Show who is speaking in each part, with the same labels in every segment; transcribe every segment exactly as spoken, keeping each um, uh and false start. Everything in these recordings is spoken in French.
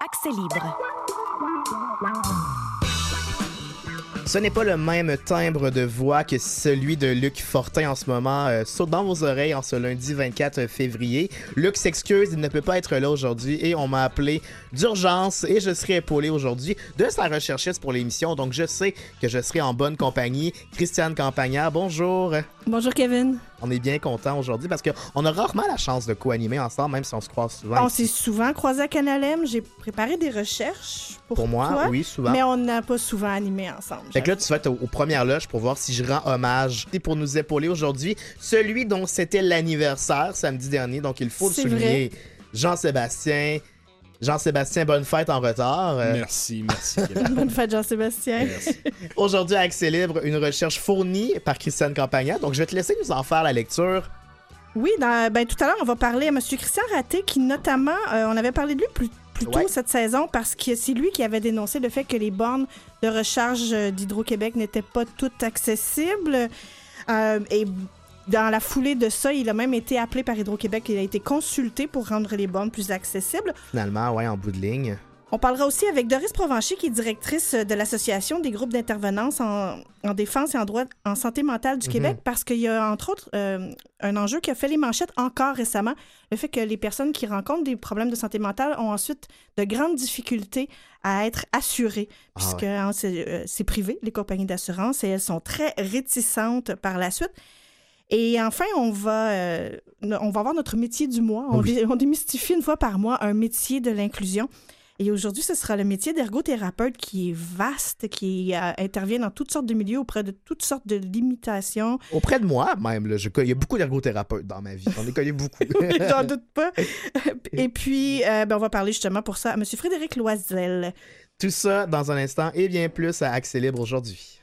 Speaker 1: Accès libre.
Speaker 2: Ce n'est pas le même timbre de voix que celui de Luc Fortin en ce moment. Euh, saute dans vos oreilles en ce lundi vingt-quatre février. Luc s'excuse, il ne peut pas être là aujourd'hui et on m'a appelé d'urgence et je serai épaulé aujourd'hui de sa recherchiste pour l'émission. Donc je sais que je serai en bonne compagnie. Christiane Campagnard, bonjour.
Speaker 3: Bonjour Kevin.
Speaker 2: On est bien content aujourd'hui parce qu'on a rarement la chance de co-animer ensemble, même si on se croise souvent.
Speaker 3: On s'est souvent croisés à Canal M. J'ai préparé des recherches pour,
Speaker 2: pour moi,
Speaker 3: toi,
Speaker 2: oui, souvent.
Speaker 3: Mais on n'a pas souvent animé ensemble.
Speaker 2: Fait que là, tu vas être aux, aux premières loges pour voir si je rends hommage. Et pour nous épauler aujourd'hui, celui dont c'était l'anniversaire samedi dernier, donc il faut le
Speaker 3: C'est
Speaker 2: souligner, Jean-Sébastien. Jean-Sébastien, bonne fête en retard. Euh,
Speaker 4: Merci, merci.
Speaker 3: Bonne fête, Jean-Sébastien.
Speaker 4: Merci.
Speaker 2: Aujourd'hui, à Accès libre, une recherche fournie par Christiane Campagnard. Donc, je vais te laisser nous en faire la lecture.
Speaker 3: Oui, dans, ben, tout à l'heure, on va parler à M. Christian Raté, qui notamment, euh, on avait parlé de lui plus, plus tôt
Speaker 2: Ouais.
Speaker 3: cette saison, parce que c'est lui qui avait dénoncé le fait que les bornes de recharge d'Hydro-Québec n'étaient pas toutes accessibles. Euh, et dans la foulée de ça, il a même été appelé par Hydro-Québec, il a été consulté pour rendre les bornes plus accessibles.
Speaker 2: Finalement, ouais, en bout de ligne.
Speaker 3: On parlera aussi avec Doris Provencher, qui est directrice de l'Association des groupes d'intervenance en, en défense et en droit en santé mentale du
Speaker 2: Mhm.
Speaker 3: Québec, parce qu'il y a, entre autres, euh, un enjeu qui a fait les manchettes encore récemment, le fait que les personnes qui rencontrent des problèmes de santé mentale ont ensuite de grandes difficultés à être assurées,
Speaker 2: Ah
Speaker 3: puisque
Speaker 2: ouais.
Speaker 3: hein, c'est, euh, c'est privé, les compagnies d'assurance, et elles sont très réticentes par la suite. Et enfin, on va, euh, on va avoir notre métier du mois. On,
Speaker 2: Oui.
Speaker 3: dé- on démystifie une fois par mois un métier de l'inclusion. Et aujourd'hui, ce sera le métier d'ergothérapeute qui est vaste, qui euh, intervient dans toutes sortes de milieux auprès de toutes sortes de limitations.
Speaker 2: Auprès de moi, même, là, je, il y a beaucoup d'ergothérapeutes dans ma vie. J'en ai connu beaucoup.
Speaker 3: J'en doute pas. Et puis, euh, ben, on va parler justement pour ça à M. Frédéric Loisel.
Speaker 2: Tout ça dans un instant et bien plus à Accès libre aujourd'hui.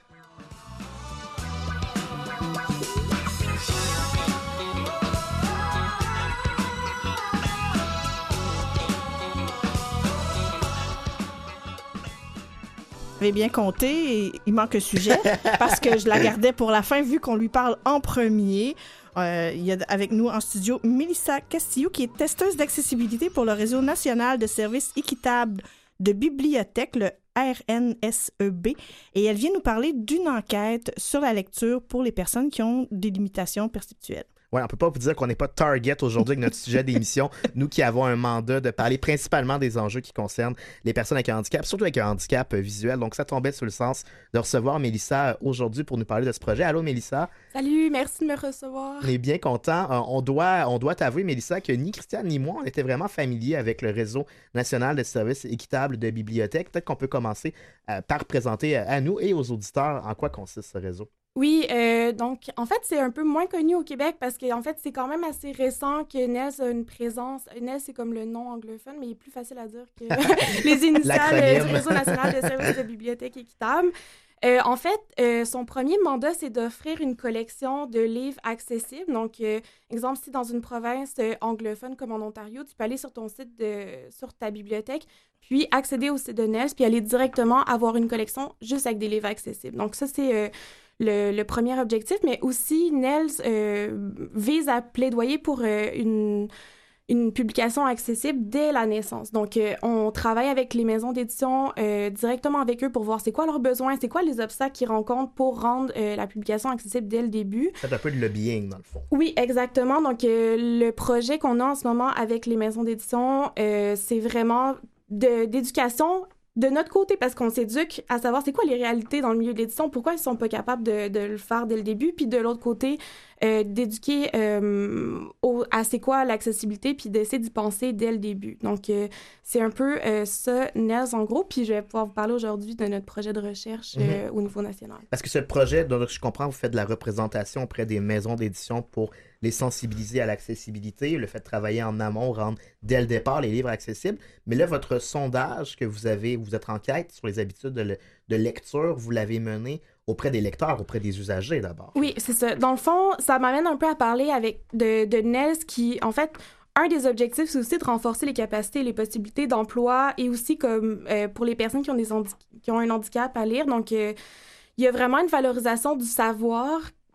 Speaker 3: J'avais bien compté, et il manque un sujet parce que je la gardais pour la fin vu qu'on lui parle en premier. Euh, il y a avec nous en studio Mélissa Castillo, qui est testeuse d'accessibilité pour le Réseau national de services équitables de bibliothèques, le R N S E B, et elle vient nous parler d'une enquête sur la lecture pour les personnes qui ont des limitations perceptuelles.
Speaker 2: Ouais, on peut pas vous dire qu'on n'est pas target aujourd'hui avec notre sujet d'émission. Nous qui avons un mandat de parler principalement des enjeux qui concernent les personnes avec un handicap, surtout avec un handicap euh, visuel. Donc, ça tombait sur le sens de recevoir Mélissa euh, aujourd'hui pour nous parler de ce projet. Allô, Mélissa?
Speaker 5: Salut, merci de me recevoir.
Speaker 2: On est bien content. Euh, on doit, on doit t'avouer, Mélissa, que ni Christiane ni moi, on était vraiment familiers avec le Réseau national de services équitables de bibliothèques. Peut-être qu'on peut commencer euh, par présenter euh, à nous et aux auditeurs en quoi consiste ce réseau.
Speaker 5: Oui, euh, donc en fait, c'est un peu moins connu au Québec parce que en fait, c'est quand même assez récent que N E S a une présence. N E S, c'est comme le nom anglophone, mais il est plus facile à dire que les initiales euh, du Réseau national de services de bibliothèques équitables. Euh, en fait, euh, son premier mandat, c'est d'offrir une collection de livres accessibles. Donc, euh, exemple, si dans une province euh, anglophone comme en Ontario, tu peux aller sur ton site, de, sur ta bibliothèque, puis accéder au site de N E S, puis aller directement avoir une collection juste avec des livres accessibles. Donc, ça, c'est euh, le, le premier objectif. Mais aussi, N E S euh, vise à plaidoyer pour euh, une... une publication accessible dès la naissance. Donc, euh, on travaille avec les maisons d'édition euh, directement avec eux pour voir c'est quoi leurs besoins, c'est quoi les obstacles qu'ils rencontrent pour rendre euh, la publication accessible dès le début.
Speaker 2: C'est un peu de lobbying, dans le fond.
Speaker 5: Oui, exactement. Donc, euh, le projet qu'on a en ce moment avec les maisons d'édition, euh, c'est vraiment de, d'éducation de notre côté, parce qu'on s'éduque à savoir c'est quoi les réalités dans le milieu de l'édition, pourquoi ils sont pas capables de, de le faire dès le début, puis de l'autre côté, euh, d'éduquer euh, au, à c'est quoi l'accessibilité, puis d'essayer d'y penser dès le début. Donc, euh, c'est un peu euh, ça, N E S, en gros, puis je vais pouvoir vous parler aujourd'hui de notre projet de recherche euh,
Speaker 2: Mm-hmm.
Speaker 5: au niveau national.
Speaker 2: Parce que ce projet, donc je comprends, vous faites de la représentation auprès des maisons d'édition pour les sensibiliser à l'accessibilité, le fait de travailler en amont, rendre dès le départ les livres accessibles. Mais là, votre sondage que vous avez, vous êtes en quête sur les habitudes de, le, de lecture, vous l'avez mené auprès des lecteurs, auprès des usagers d'abord.
Speaker 5: Oui, c'est ça. Dans le fond, ça m'amène un peu à parler avec de, de N E S qui, en fait, un des objectifs, c'est aussi de renforcer les capacités et les possibilités d'emploi et aussi comme euh, pour les personnes qui ont, des handi- qui ont un handicap à lire. Donc, euh, il y a vraiment une valorisation du savoir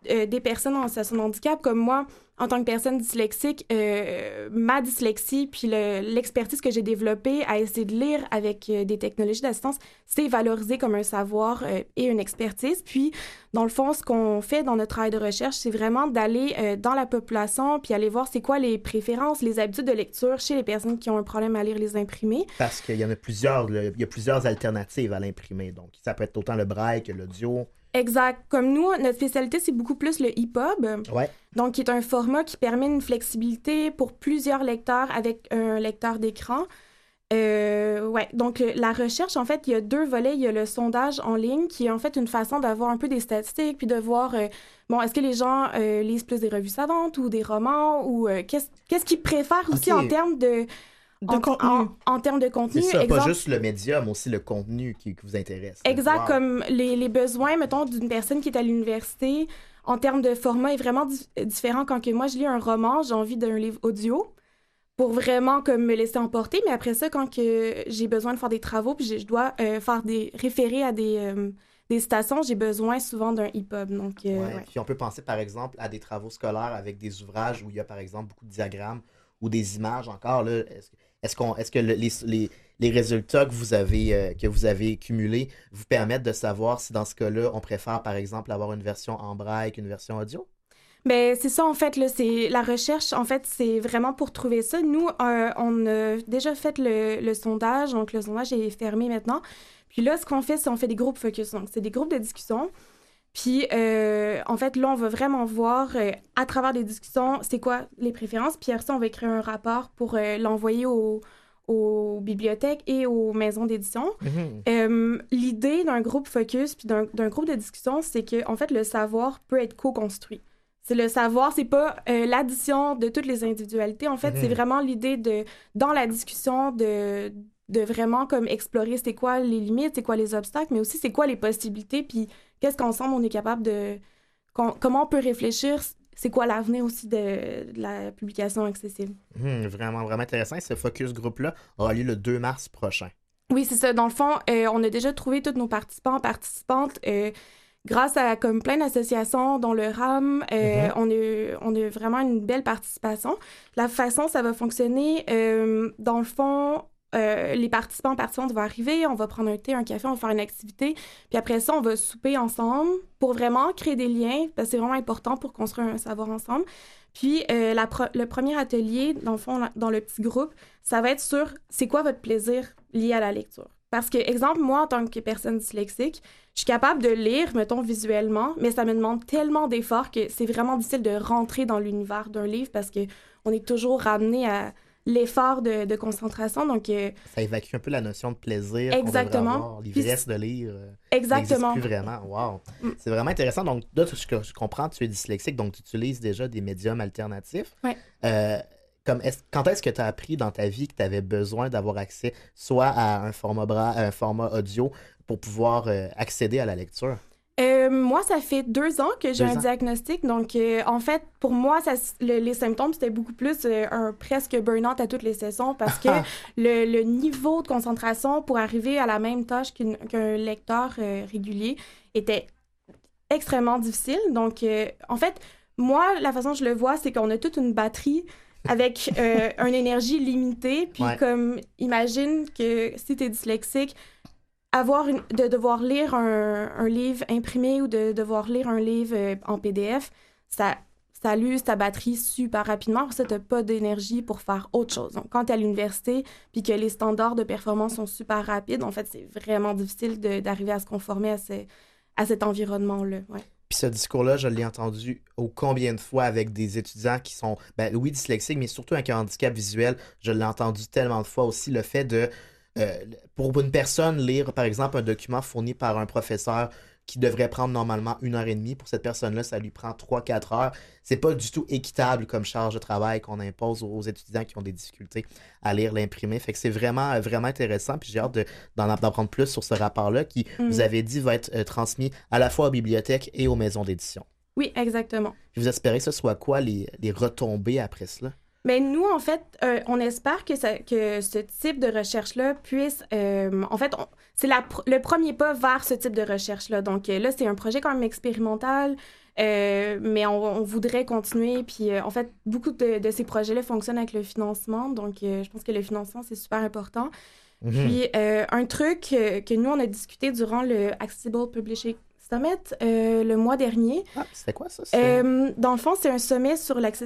Speaker 5: euh, des personnes en situation de handicap, comme moi, en tant que personne dyslexique, euh, ma dyslexie puis le, l'expertise que j'ai développée à essayer de lire avec euh, des technologies d'assistance, c'est valorisé comme un savoir euh, et une expertise. Puis, dans le fond, ce qu'on fait dans notre travail de recherche, c'est vraiment d'aller euh, dans la population puis aller voir c'est quoi les préférences, les habitudes de lecture chez les personnes qui ont un problème à lire les imprimés.
Speaker 2: Parce qu'il y en a plusieurs, il y a plusieurs alternatives à l'imprimé. Donc, ça peut être autant le braille que l'audio.
Speaker 5: Exact. Comme nous, notre spécialité, c'est beaucoup plus le E P U B.
Speaker 2: Ouais.
Speaker 5: Donc, qui est un format qui permet une flexibilité pour plusieurs lecteurs avec un lecteur d'écran. Euh, ouais. Donc, la recherche, en fait, il y a deux volets. Il y a le sondage en ligne, qui est en fait une façon d'avoir un peu des statistiques, puis de voir, euh, bon, est-ce que les gens euh, lisent plus des revues savantes ou des romans, ou euh, qu'est-ce, qu'est-ce qu'ils préfèrent aussi
Speaker 2: okay.
Speaker 5: en termes de...
Speaker 3: De
Speaker 5: en,
Speaker 3: contenu.
Speaker 5: En, en termes de contenu.
Speaker 2: C'est ça,
Speaker 5: exemple,
Speaker 2: pas juste le médium, mais aussi le contenu qui, qui vous intéresse.
Speaker 5: Exact,
Speaker 2: wow.
Speaker 5: Comme les, les besoins, mettons, d'une personne qui est à l'université, en termes de format, est vraiment di- différent. Quand que moi, je lis un roman, j'ai envie d'un livre audio pour vraiment comme me laisser emporter. Mais après ça, quand que j'ai besoin de faire des travaux, puis je, je dois euh, faire des référer à des, euh, des citations, j'ai besoin souvent d'un E P U B. Donc, euh,
Speaker 2: ouais.
Speaker 5: ouais.
Speaker 2: Puis on peut penser, par exemple, à des travaux scolaires avec des ouvrages où il y a, par exemple, beaucoup de diagrammes ou des images encore. Là, est-ce, est-ce, qu'on, est-ce que le, les, les, les résultats que vous, avez, euh, que vous avez cumulés vous permettent de savoir si, dans ce cas-là, on préfère, par exemple, avoir une version en braille qu'une version audio?
Speaker 5: Ben c'est ça, en fait, là, c'est la recherche, en fait, c'est vraiment pour trouver ça. Nous, euh, on a déjà fait le, le sondage, donc le sondage est fermé maintenant. Puis là, ce qu'on fait, c'est on fait des groupes focus, donc c'est des groupes de discussion. Puis, euh, en fait, là, on va vraiment voir, euh, à travers des discussions, c'est quoi les préférences. Puis après ça, on va écrire un rapport pour euh, l'envoyer aux, aux bibliothèques et aux maisons d'édition.
Speaker 2: Mm-hmm.
Speaker 5: Euh, l'idée d'un groupe focus puis d'un, d'un groupe de discussion, c'est que, en fait, le savoir peut être co-construit. C'est le savoir, c'est pas euh, l'addition de toutes les individualités. En fait, mm-hmm. c'est vraiment l'idée de, dans la discussion, de... de vraiment comme explorer c'est quoi les limites, c'est quoi les obstacles, mais aussi c'est quoi les possibilités, puis qu'est-ce qu'ensemble on est capable de... Comment on peut réfléchir, c'est quoi l'avenir aussi de, de la publication accessible.
Speaker 2: Mmh, vraiment, vraiment intéressant. Ce focus groupe-là aura lieu le deux mars prochain.
Speaker 5: Oui, c'est ça. Dans le fond, euh, on a déjà trouvé tous nos participants, participantes, euh, grâce à comme plein d'associations, dont le R A M, euh, mm-hmm. on, a, on a vraiment une belle participation. La façon ça va fonctionner, euh, dans le fond... Euh, les participants participantes vont arriver, on va prendre un thé, un café, on va faire une activité, puis après ça, on va souper ensemble pour vraiment créer des liens, parce que c'est vraiment important pour construire un savoir ensemble. Puis euh, la pro- le premier atelier, dans le fond, dans le petit groupe, ça va être sur c'est quoi votre plaisir lié à la lecture. Parce que, exemple, moi, en tant que personne dyslexique, je suis capable de lire, mettons, visuellement, mais ça me demande tellement d'efforts que c'est vraiment difficile de rentrer dans l'univers d'un livre parce qu'on est toujours ramené à l'effort de, de concentration, donc... Euh,
Speaker 2: ça évacue un peu la notion de plaisir
Speaker 5: exactement.
Speaker 2: qu'on devrait avoir, l'ivresse Puis, de lire. Euh,
Speaker 5: exactement.
Speaker 2: N'existe plus vraiment. Wow. Mm. C'est vraiment intéressant. Donc, là, ce que je comprends, tu es dyslexique, donc tu utilises déjà des médiums alternatifs.
Speaker 5: Oui.
Speaker 2: Euh, comme est-ce, quand est-ce que tu as appris dans ta vie que tu avais besoin d'avoir accès soit à un format, bra- un format audio pour pouvoir euh, accéder à la lecture?
Speaker 5: Euh, moi, ça fait deux ans que j'ai
Speaker 2: deux
Speaker 5: un
Speaker 2: ans.
Speaker 5: diagnostic. Donc, euh, en fait, pour moi, ça, le, les symptômes, c'était beaucoup plus euh, un presque burn-out à toutes les sessions parce que le, le niveau de concentration pour arriver à la même tâche qu'une, qu'un lecteur euh, régulier était extrêmement difficile. Donc, euh, en fait, moi, la façon dont je le vois, c'est qu'on a toute une batterie avec euh, une énergie limitée. Puis,
Speaker 2: ouais.
Speaker 5: comme, imagine que si tu es dyslexique, avoir une, de devoir lire un, un livre imprimé ou de devoir lire un livre euh, en P D F, ça, ça l'use ta batterie super rapidement. Pour ça, tu n'as pas d'énergie pour faire autre chose. Donc, quand tu es à l'université puis que les standards de performance sont super rapides, en fait, c'est vraiment difficile de, d'arriver à se conformer à, ce, à cet environnement-là. Ouais.
Speaker 2: Puis ce discours-là, je l'ai entendu au combien de fois avec des étudiants qui sont, ben oui, dyslexiques, mais surtout avec un handicap visuel. Je l'ai entendu tellement de fois aussi, le fait de... Euh, pour une personne, lire, par exemple, un document fourni par un professeur qui devrait prendre normalement une heure et demie, pour cette personne-là, ça lui prend trois à quatre heures. C'est pas du tout équitable comme charge de travail qu'on impose aux étudiants qui ont des difficultés à lire l'imprimé. Fait que c'est vraiment, vraiment intéressant. Puis j'ai hâte de, d'en apprendre plus sur ce rapport-là qui, mmh. vous avez dit, va être euh, transmis à la fois aux bibliothèques et aux maisons d'édition.
Speaker 5: Oui, exactement.
Speaker 2: Puis vous espérez que ce soit quoi les, les retombées après cela?
Speaker 5: Mais nous, en fait, euh, on espère que, ça, que ce type de recherche-là puisse... Euh, en fait, on, c'est la, le premier pas vers ce type de recherche-là. Donc euh, là, c'est un projet quand même expérimental. Euh, mais on, on voudrait continuer. Puis, euh, en fait, beaucoup de, de ces projets-là fonctionnent avec le financement. Donc, euh, je pense que le financement, c'est super important. Mm-hmm. Puis, euh, un truc euh, que nous, on a discuté durant le Accessible Publishing Summit euh, le mois dernier.
Speaker 2: Ah, c'était quoi ça?
Speaker 5: Euh, dans le fond, c'est un sommet sur le,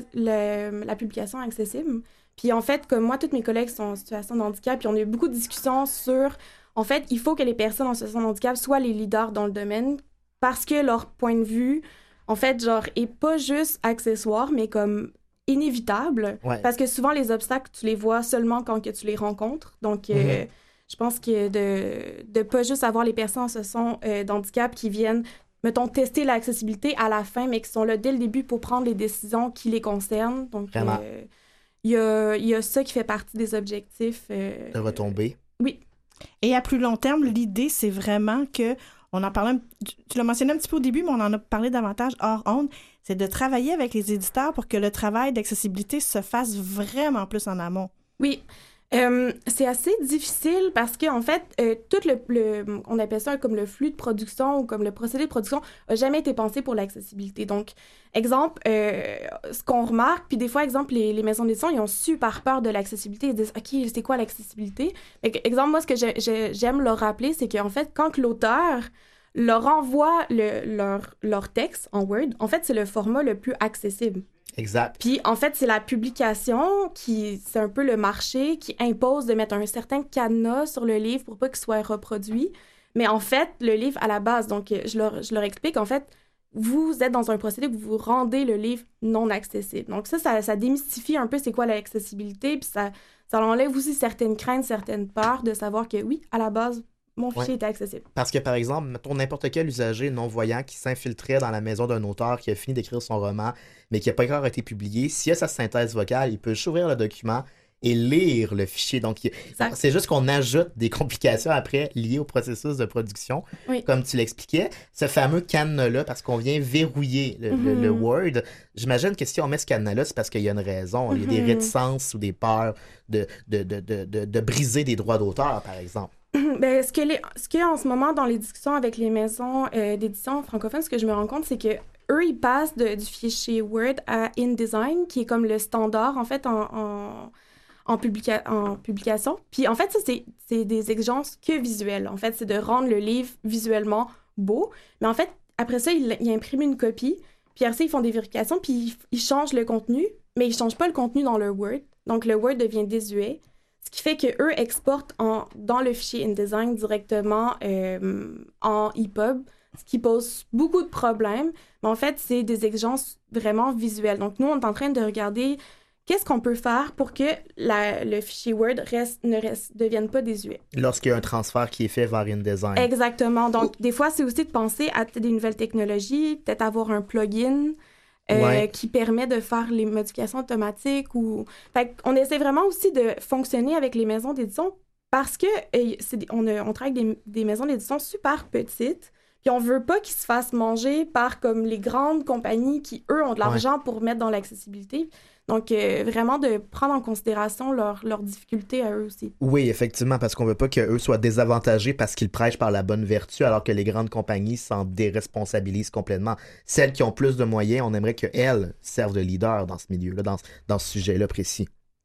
Speaker 5: la publication accessible. Puis, en fait, comme moi, tous mes collègues sont en situation de handicap, puis on a eu beaucoup de discussions sur... En fait, il faut que les personnes en situation de handicap soient les leaders dans le domaine parce que leur point de vue... en fait, genre, est pas juste accessoire, mais comme inévitable. Ouais. Parce que souvent, les obstacles, tu les vois seulement quand que tu les rencontres. Donc, mm-hmm. euh, je pense que de ne pas juste avoir les personnes en situation euh, d'handicap qui viennent, mettons, tester l'accessibilité à la fin, mais qui sont là dès le début pour prendre les décisions qui les concernent. Donc, il euh, y, a, y a ça qui fait partie des objectifs. Euh,
Speaker 2: de retomber.
Speaker 5: Euh, oui.
Speaker 3: Et à plus long terme, l'idée, c'est vraiment que on en parlait, tu l'as mentionné un petit peu au début, mais on en a parlé davantage hors onde, c'est de travailler avec les éditeurs pour que le travail d'accessibilité se fasse vraiment plus en amont.
Speaker 5: Oui, euh, c'est assez difficile parce qu'en fait, euh, tout le, le, on appelle ça comme le flux de production ou comme le procédé de production n'a jamais été pensé pour l'accessibilité. Donc, exemple, euh, ce qu'on remarque, puis des fois, exemple, les, les maisons d'édition, ils ont super peur de l'accessibilité. Ils disent, OK, c'est quoi l'accessibilité? Exemple, moi, ce que je, je, j'aime leur rappeler, c'est qu'en fait, quand l'auteur leur envoie le, leur, leur texte en Word, en fait, c'est le format le plus accessible.
Speaker 2: Exact.
Speaker 5: Puis, en fait, c'est la publication qui, c'est un peu le marché qui impose de mettre un certain cadenas sur le livre pour pas qu'il soit reproduit. Mais en fait, le livre à la base, donc je leur, je leur explique, en fait, vous êtes dans un procédé où vous rendez le livre non accessible. Donc ça, ça, ça démystifie un peu c'est quoi l'accessibilité, puis ça, ça enlève aussi certaines craintes, certaines peurs de savoir que oui, à la base, mon fichier
Speaker 2: ouais.
Speaker 5: est accessible.
Speaker 2: Parce que, par exemple, mettons n'importe quel usager non-voyant qui s'infiltrait dans la maison d'un auteur qui a fini d'écrire son roman, mais qui n'a pas encore été publié, s'il y a sa synthèse vocale, il peut ouvrir le document et lire le fichier. Donc, il... c'est juste qu'on ajoute des complications après liées au processus de production,
Speaker 5: oui.
Speaker 2: comme tu l'expliquais. Ce fameux cadenas-là, parce qu'on vient verrouiller le, mm-hmm. le, le Word, j'imagine que si on met ce cadenas-là, c'est parce qu'il y a une raison. Mm-hmm. Il y a des réticences ou des peurs de, de, de, de, de, de briser des droits d'auteur, par exemple.
Speaker 5: Ben, ce que les, ce qu'il y a en ce moment dans les discussions avec les maisons euh, d'édition francophones, ce que je me rends compte, c'est que eux, ils passent de, du fichier Word à InDesign, qui est comme le standard, en fait, en, en, en, publica- en publication. Puis, en fait, ça, c'est, c'est des exigences que visuelles. En fait, c'est de rendre le livre visuellement beau. Mais en fait, après ça, ils, ils impriment une copie. Puis après ça, ils font des vérifications, puis ils, ils changent le contenu, mais ils ne changent pas le contenu dans le Word. Donc, le Word devient désuet. Ce qui fait qu'eux exportent en, dans le fichier InDesign directement euh, en E P U B, ce qui pose beaucoup de problèmes. Mais en fait, c'est des exigences vraiment visuelles. Donc, nous, on est en train de regarder qu'est-ce qu'on peut faire pour que la, le fichier Word reste, ne reste, devienne pas désuet.
Speaker 2: Lorsqu'il y a un transfert qui est fait vers InDesign.
Speaker 5: Exactement. Donc, oh. des fois, c'est aussi de penser à des nouvelles technologies, peut-être avoir un plugin. Euh, ouais. qui permet de faire les modifications automatiques. Ou... Fait on essaie vraiment aussi de fonctionner avec les maisons d'édition parce que euh, c'est, on, a, on travaille avec des, des maisons d'édition super petites, puis on veut pas qu'ils se fassent manger par comme les grandes compagnies qui, eux, ont de l'argent ouais. pour mettre dans l'accessibilité. Donc, euh, vraiment de prendre en considération leurs leur difficultés à eux aussi.
Speaker 2: Oui, effectivement, parce qu'on veut pas qu'eux soient désavantagés parce qu'ils prêchent par la bonne vertu, alors que les grandes compagnies s'en déresponsabilisent complètement. Celles qui ont plus de moyens, on aimerait qu'elles servent de leader dans ce milieu-là, dans, dans ce sujet-là précis.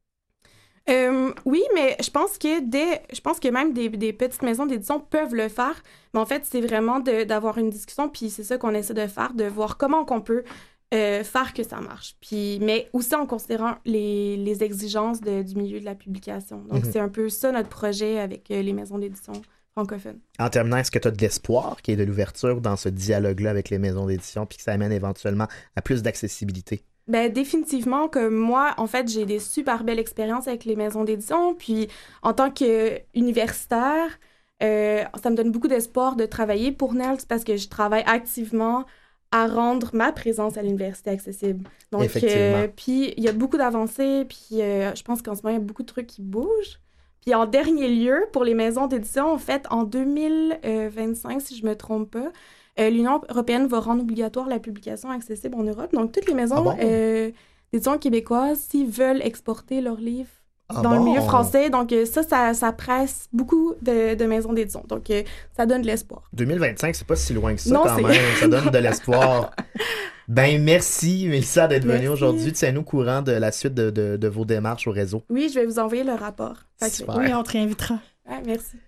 Speaker 5: Euh, oui, mais je pense que des, je pense que même des, des petites maisons d'édition peuvent le faire. Mais en fait, c'est vraiment de, d'avoir une discussion, puis c'est ça qu'on essaie de faire, de voir comment qu'on peut Euh, faire que ça marche. Puis, mais aussi en considérant les, les exigences de, du milieu de la publication. Donc, mm-hmm. c'est un peu ça notre projet avec euh, les maisons d'édition francophones.
Speaker 2: En terminant, est-ce que tu as de l'espoir qu'il y ait de l'ouverture dans ce dialogue-là avec les maisons d'édition puis que ça amène éventuellement à plus d'accessibilité?
Speaker 5: Ben définitivement que moi, en fait, j'ai des super belles expériences avec les maisons d'édition. Puis, en tant qu'universitaire, euh, ça me donne beaucoup d'espoir de travailler pour N E L S parce que je travaille activement à rendre ma présence à l'université accessible. Donc,
Speaker 2: effectivement.
Speaker 5: Euh, puis, il y a beaucoup d'avancées, puis euh, je pense qu'en ce moment, il y a beaucoup de trucs qui bougent. Puis, en dernier lieu, pour les maisons d'édition, en fait, en deux mille vingt-cinq, si je ne me trompe pas, euh, l'Union européenne va rendre obligatoire la publication accessible en Europe. Donc, toutes les maisons ah bon? euh, d'édition québécoises, s'ils veulent exporter leurs livres ah dans bon? le milieu français. Donc, ça, ça, ça presse beaucoup de, de maisons d'édition. Donc, ça donne de l'espoir.
Speaker 2: deux mille vingt-cinq, c'est pas si loin que ça non, quand c'est... même. Ça donne de l'espoir. Ben, merci, Mélissa, d'être venue aujourd'hui. Tiens-nous au courant de la suite de, de, de vos démarches au réseau.
Speaker 5: Oui, je vais vous envoyer le rapport.
Speaker 3: Super. Oui, on te réinvitera.
Speaker 5: Ouais, merci.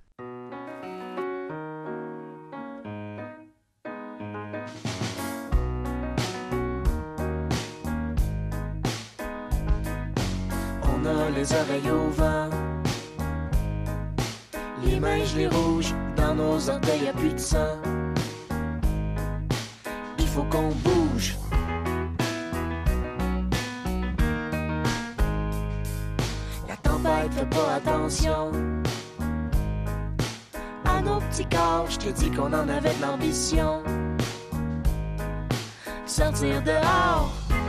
Speaker 1: On a les oreilles au vent, les mains gelées rouges, dans nos orteils y'a plus de sang. Il faut qu'on bouge. La tempête fait pas attention à nos petits corps. Je t'ai dit qu'on en avait de l'ambition. Sortir dehors.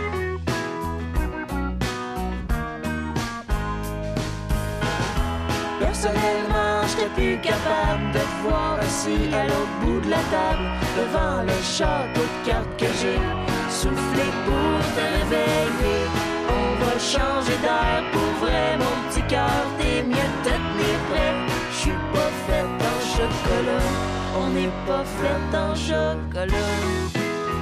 Speaker 1: Personnellement, j'étais plus capable de te voir assis à l'autre bout de la table, devant le château de cartes que j'ai soufflé pour te réveiller. On va changer d'air pour vrai, mon petit cœur, t'es mieux de te tenir prêt. J'suis pas faite en chocolat, on n'est pas faite en chocolat.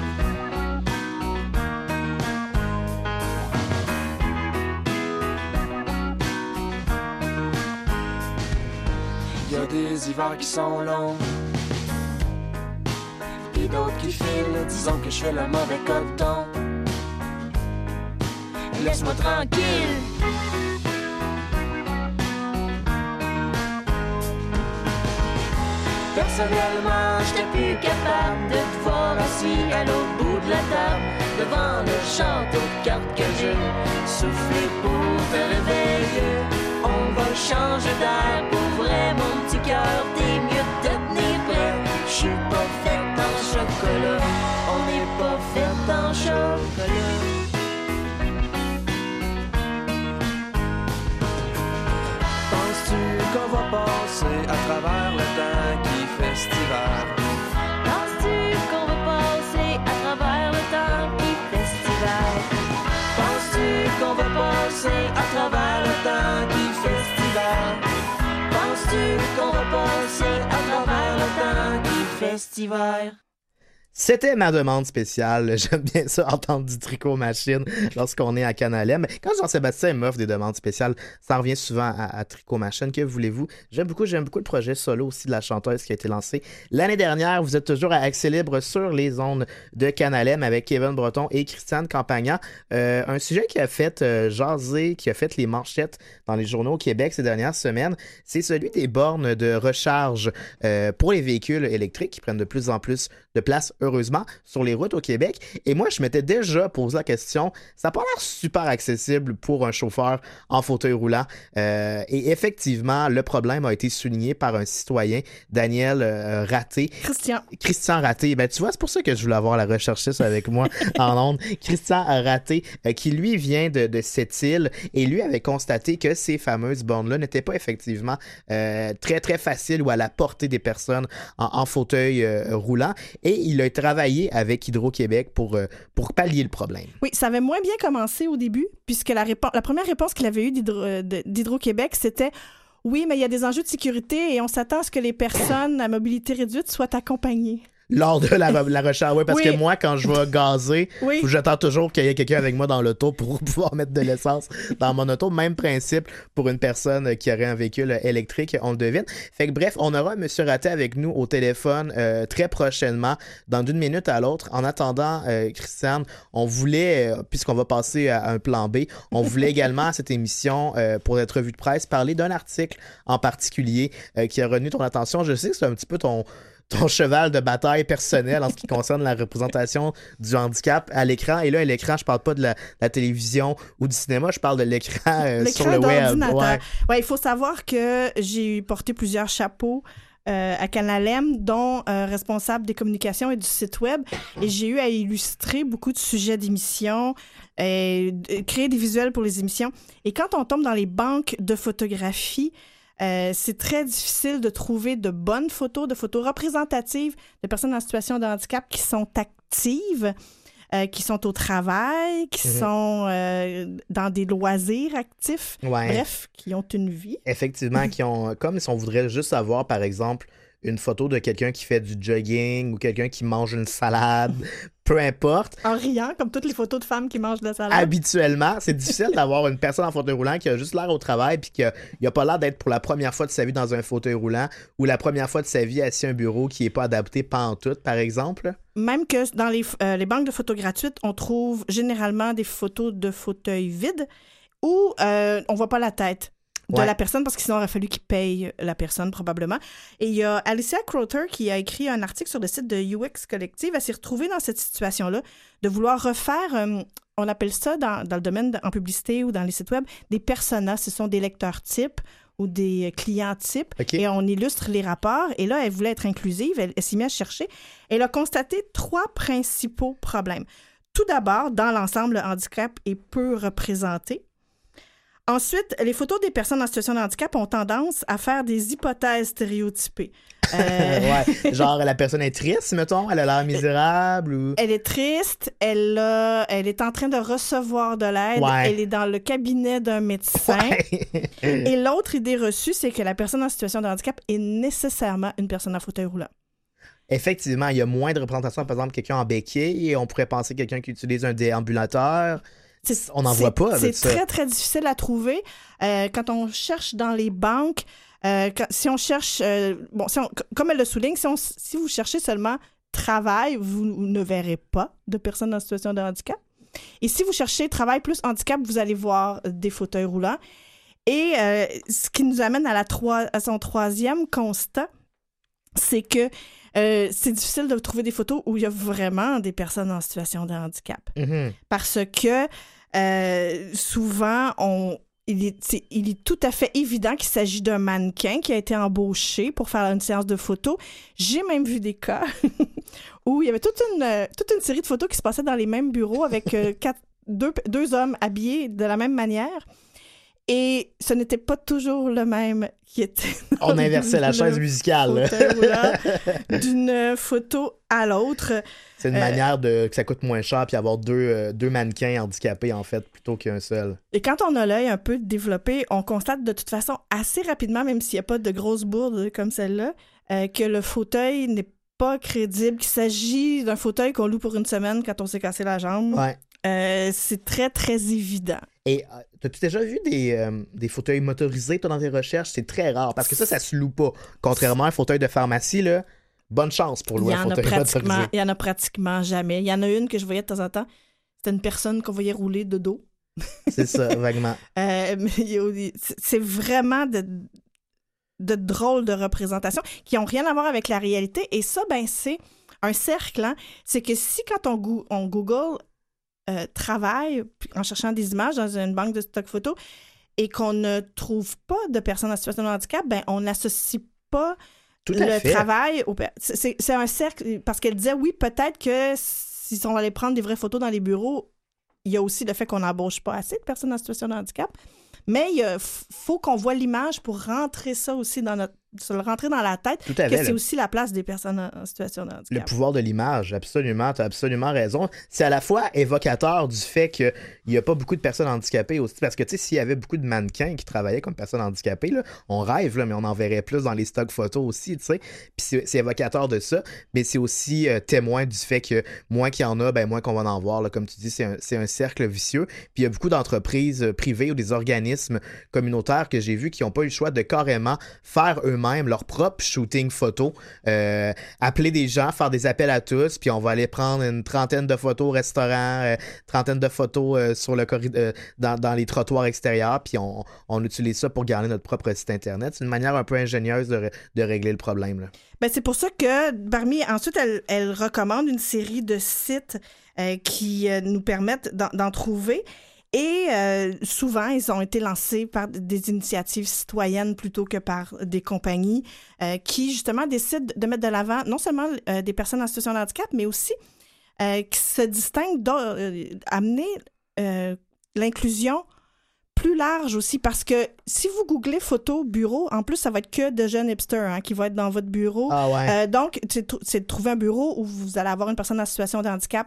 Speaker 1: Y'a des hivers qui sont longs, pis d'autres qui filent, disons que je fais le mauvais coton. Laisse-moi tranquille. Personnellement, j'étais plus capable de te voir assis à l'autre bout de la table, devant le château de cartes que j'ai soufflé pour te réveiller. On va changer d'air pour vrai, mon petit cœur, t'es mieux de te tenir prêt. J'suis pas faite en chocolat, on n'est pas faite en chocolat. Penses-tu qu'on va passer à travers le temps qui fait cet hiver? Penses-tu qu'on va passer à travers le temps qui fait cet hiver? Penses-tu qu'on va passer à travers le temps qui fait cet hiver? Penses-tu qu'on va passer à travers le temps qui fait cet hiver?
Speaker 2: C'était ma demande spéciale. J'aime bien ça, entendre du Tricot Machine lorsqu'on est à Canal M. Quand Jean-Sébastien m'offre des demandes spéciales, ça revient souvent à, à Tricot Machine. Que voulez-vous? J'aime beaucoup, j'aime beaucoup le projet solo aussi de la chanteuse qui a été lancé l'année dernière. Vous êtes toujours à Accès Libre sur les ondes de Canal M avec Kevin Breton et Christiane Campagna. Euh, un sujet qui a fait euh, jaser, qui a fait les manchettes dans les journaux au Québec ces dernières semaines, c'est celui des bornes de recharge euh, pour les véhicules électriques qui prennent de plus en plus de place, heureusement, sur les routes au Québec. Et moi, je m'étais déjà posé la question, ça n'a pas l'air super accessible pour un chauffeur en fauteuil roulant. Euh, et effectivement, le problème a été souligné par un citoyen, Daniel euh, Raté.
Speaker 3: Christian.
Speaker 2: Christian Raté. Ben, tu vois, c'est pour ça que je voulais avoir la recherchiste avec moi en ondes. Christian Raté, euh, qui lui vient de, de cette île et lui avait constaté que ces fameuses bornes-là n'étaient pas effectivement euh, très, très faciles ou à la portée des personnes en, en fauteuil euh, roulant. Et il a travaillé avec Hydro-Québec pour, euh, pour pallier le problème.
Speaker 3: Oui, ça avait moins bien commencé au début, puisque la, répo- la première réponse qu'il avait eue d'Hydro- d'Hydro-Québec, c'était « Oui, mais il y a des enjeux de sécurité et on s'attend à ce que les personnes à mobilité réduite soient accompagnées. »
Speaker 2: Lors de la, la recharge, oui, parce oui. que moi, quand je vais gazer, oui. j'attends toujours qu'il y ait quelqu'un avec moi dans l'auto pour pouvoir mettre de l'essence dans mon auto. Même principe pour une personne qui aurait un véhicule électrique, on le devine. Fait que bref, on aura M. Raté avec nous au téléphone euh, très prochainement, dans d'une minute à l'autre. En attendant, euh, Christiane, on voulait, euh, puisqu'on va passer à un plan B, on voulait également à cette émission, euh, pour notre revue de presse, parler d'un article en particulier euh, qui a retenu ton attention. Je sais que c'est un petit peu ton... ton cheval de bataille personnel en ce qui concerne la représentation du handicap à l'écran. Et là, à l'écran, je parle pas de la, la télévision ou du cinéma, je parle de l'écran, euh, l'écran sur le web.
Speaker 3: Ouais. Ouais, il faut savoir que j'ai porté plusieurs chapeaux euh, à Canal M, dont euh, responsable des communications et du site web. Et j'ai eu à illustrer beaucoup de sujets d'émissions, et créer des visuels pour les émissions. Et quand on tombe dans les banques de photographie, Euh, c'est très difficile de trouver de bonnes photos, de photos représentatives de personnes en situation de handicap qui sont actives. euh, qui sont au travail, qui mm-hmm. sont euh, dans des loisirs actifs, ouais. bref, qui ont une vie.
Speaker 2: Effectivement, qui ont, comme si on voudrait juste avoir, par exemple, une photo de quelqu'un qui fait du jogging ou quelqu'un qui mange une salade, peu importe.
Speaker 3: En riant, comme toutes les photos de femmes qui mangent de la salade.
Speaker 2: Habituellement, c'est difficile d'avoir une personne en fauteuil roulant qui a juste l'air au travail puis qui n'a pas l'air d'être pour la première fois de sa vie dans un fauteuil roulant ou la première fois de sa vie assis à un bureau qui n'est pas adapté pantoute, par exemple.
Speaker 3: Même que dans les, euh, les banques de photos gratuites, on trouve généralement des photos de fauteuils vides où euh, on ne voit pas la tête de ouais. la personne, parce que sinon, il aurait fallu qu'il paye la personne, probablement. Et il y a Alicia Crowther qui a écrit un article sur le site de U X Collective. Elle s'est retrouvée dans cette situation-là de vouloir refaire, euh, on appelle ça dans, dans le domaine de, en publicité ou dans les sites web, des personas. Ce sont des lecteurs types ou des clients types. Okay. Et on illustre les rapports. Et là, elle voulait être inclusive. Elle, elle s'est mise à chercher. Elle a constaté trois principaux problèmes. Tout d'abord, dans l'ensemble, le handicap est peu représenté. Ensuite, les photos des personnes en situation de handicap ont tendance à faire des hypothèses stéréotypées. Euh...
Speaker 2: ouais, genre la personne est triste, mettons, elle a l'air misérable ou...
Speaker 3: Elle est triste, elle, a, elle est en train de recevoir de l'aide, ouais. elle est dans le cabinet d'un médecin. Ouais. Et l'autre idée reçue, c'est que la personne en situation de handicap est nécessairement une personne en fauteuil roulant.
Speaker 2: Effectivement, il y a moins de représentation, par exemple, quelqu'un en béquille, et on pourrait penser quelqu'un qui utilise un déambulateur.
Speaker 3: C'est,
Speaker 2: on n'en voit pas avec
Speaker 3: ça. C'est très, très difficile à trouver. Euh, quand on cherche dans les banques, euh, quand, si on cherche... Euh, bon, si on, comme elle le souligne, si, on, si vous cherchez seulement travail, vous ne verrez pas de personnes en situation de handicap. Et si vous cherchez travail plus handicap, vous allez voir des fauteuils roulants. Et euh, ce qui nous amène à, la trois, à son troisième constat, c'est que Euh, c'est difficile de trouver des photos où il y a vraiment des personnes en situation de handicap. Mm-hmm. Parce que euh, souvent, on, il, est, c'est, il est tout à fait évident qu'il s'agit d'un mannequin qui a été embauché pour faire une séance de photos. J'ai même vu des cas où il y avait toute une, toute une série de photos qui se passaient dans les mêmes bureaux avec euh, quatre, deux, deux hommes habillés de la même manière. Et ce n'était pas toujours le même qui était...
Speaker 2: On inversait la chaise musicale.
Speaker 3: D'une photo à l'autre.
Speaker 2: C'est une euh, manière de que ça coûte moins cher puis avoir deux, euh, deux mannequins handicapés, en fait, plutôt qu'un seul.
Speaker 3: Et quand on a l'œil un peu développé, on constate de toute façon assez rapidement, même s'il n'y a pas de grosses bourdes comme celle-là, euh, que le fauteuil n'est pas crédible, qu'il s'agit d'un fauteuil qu'on loue pour une semaine quand on s'est cassé la jambe.
Speaker 2: Ouais.
Speaker 3: Euh, c'est très, très évident.
Speaker 2: Et euh, as-tu déjà vu des, euh, des fauteuils motorisés, toi, dans tes recherches? C'est très rare, parce que ça, ça se loue pas. Contrairement à un fauteuil de pharmacie, là, bonne chance pour louer un fauteuil motorisé.
Speaker 3: Il y en a pratiquement jamais. Il y en a une que je voyais de temps en temps. C'était une personne qu'on voyait rouler de dos.
Speaker 2: C'est ça, vaguement.
Speaker 3: euh, mais c'est vraiment de, de drôles de représentations qui n'ont rien à voir avec la réalité. Et ça, ben, c'est un cercle. Hein? C'est que si, quand on, go- on Google... Euh, travail en cherchant des images dans une banque de stock photo et qu'on ne trouve pas de personnes en situation de handicap, ben on n'associe pas
Speaker 2: Tout à
Speaker 3: le
Speaker 2: fait.
Speaker 3: travail au... c'est, c'est un cercle, parce qu'elle disait, oui, peut-être que si on allait prendre des vraies photos dans les bureaux, il y a aussi le fait qu'on n'embauche pas assez de personnes en situation de handicap, mais il a, faut qu'on voit l'image pour rentrer ça aussi dans notre se le rentrer dans la tête,
Speaker 2: Tout à
Speaker 3: que
Speaker 2: fait,
Speaker 3: c'est
Speaker 2: là.
Speaker 3: aussi la place des personnes en, en situation de handicap.
Speaker 2: Le pouvoir de l'image, absolument, tu as absolument raison. C'est à la fois évocateur du fait qu'il n'y a pas beaucoup de personnes handicapées aussi, parce que, tu sais, s'il y avait beaucoup de mannequins qui travaillaient comme personnes handicapées, là, on rêve, là, mais on en verrait plus dans les stocks photos aussi, tu sais. Puis c'est, c'est évocateur de ça, mais c'est aussi euh, témoin du fait que moins qu'il y en a, ben moins qu'on va en voir, là. Comme tu dis, c'est un, c'est un cercle vicieux. Puis il y a beaucoup d'entreprises privées ou des organismes communautaires que j'ai vus qui n'ont pas eu le choix de carrément faire eux-mêmes même leur propre shooting photo, euh, appeler des gens, faire des appels à tous, puis on va aller prendre une trentaine de photos au restaurant, euh, trentaine de photos euh, sur le corridor, euh, dans, dans les trottoirs extérieurs, puis on, on utilise ça pour garder notre propre site Internet. C'est une manière un peu ingénieuse de, de régler le problème, là.
Speaker 3: Ben, c'est pour ça que parmi ensuite, elle, elle recommande une série de sites euh, qui euh, nous permettent d'en, d'en trouver. Et euh, souvent, ils ont été lancés par des initiatives citoyennes plutôt que par des compagnies euh, qui, justement, décident de mettre de l'avant non seulement euh, des personnes en situation de handicap, mais aussi euh, qui se distinguent d'amener euh, l'inclusion plus large aussi. Parce que si vous googlez photo bureau, en plus, ça va être que de jeunes hipsters hein, qui vont être dans votre bureau.
Speaker 2: Ah ouais.
Speaker 3: Euh, donc, c'est, c'est de trouver un bureau où vous allez avoir une personne en situation de handicap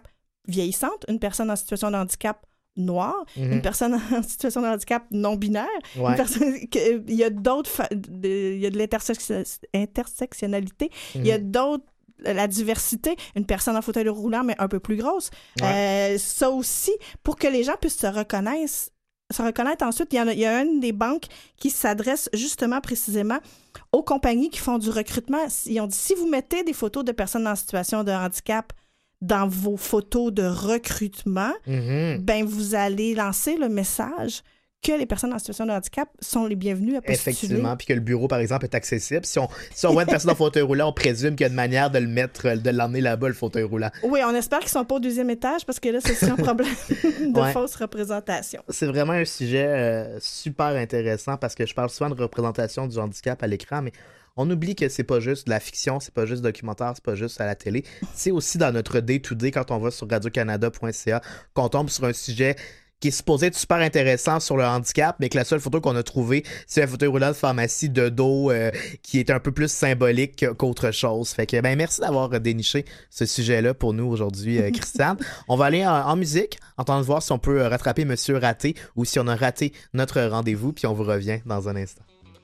Speaker 3: vieillissante, une personne en situation de handicap noire,
Speaker 2: mm-hmm.
Speaker 3: une personne en situation de handicap non-binaire,
Speaker 2: ouais.
Speaker 3: une personne... Que, il y a d'autres... Fa... De, il y a de l'intersectionnalité, mm-hmm. il y a d'autres... La diversité, une personne en fauteuil roulant, mais un peu plus grosse. Ouais. Euh, ça aussi, pour que les gens puissent se reconnaître, se reconnaître ensuite, il y, en a, il y a une des banques qui s'adresse justement précisément aux compagnies qui font du recrutement. Ils ont dit, si vous mettez des photos de personnes en situation de handicap dans vos photos de recrutement, mm-hmm. ben vous allez lancer le message que les personnes en situation de handicap sont les bienvenues à postuler.
Speaker 2: Effectivement, puis que le bureau, par exemple, est accessible. Si on, si on voit une personne en fauteuil roulant, on présume qu'il y a une manière de le mettre, de l'emmener là-bas, le fauteuil roulant.
Speaker 3: Oui, on espère qu'ils ne sont pas au deuxième étage, parce que là, c'est un problème de ouais. fausse représentation.
Speaker 2: C'est vraiment un sujet euh, super intéressant, parce que je parle souvent de représentation du handicap à l'écran, mais on oublie que c'est pas juste de la fiction, c'est pas juste documentaire, c'est pas juste à la télé. C'est aussi dans notre day-to-day, quand on va sur radio canada point c a, qu'on tombe sur un sujet qui est supposé être super intéressant sur le handicap, mais que la seule photo qu'on a trouvée, c'est un fauteuil roulant de pharmacie de dos euh, qui est un peu plus symbolique qu'autre chose. Fait que, ben, merci d'avoir déniché ce sujet-là pour nous aujourd'hui, euh, Christiane. On va aller en, en musique, en train de voir si on peut rattraper Monsieur Raté ou si on a raté notre rendez-vous, puis on vous revient dans un instant.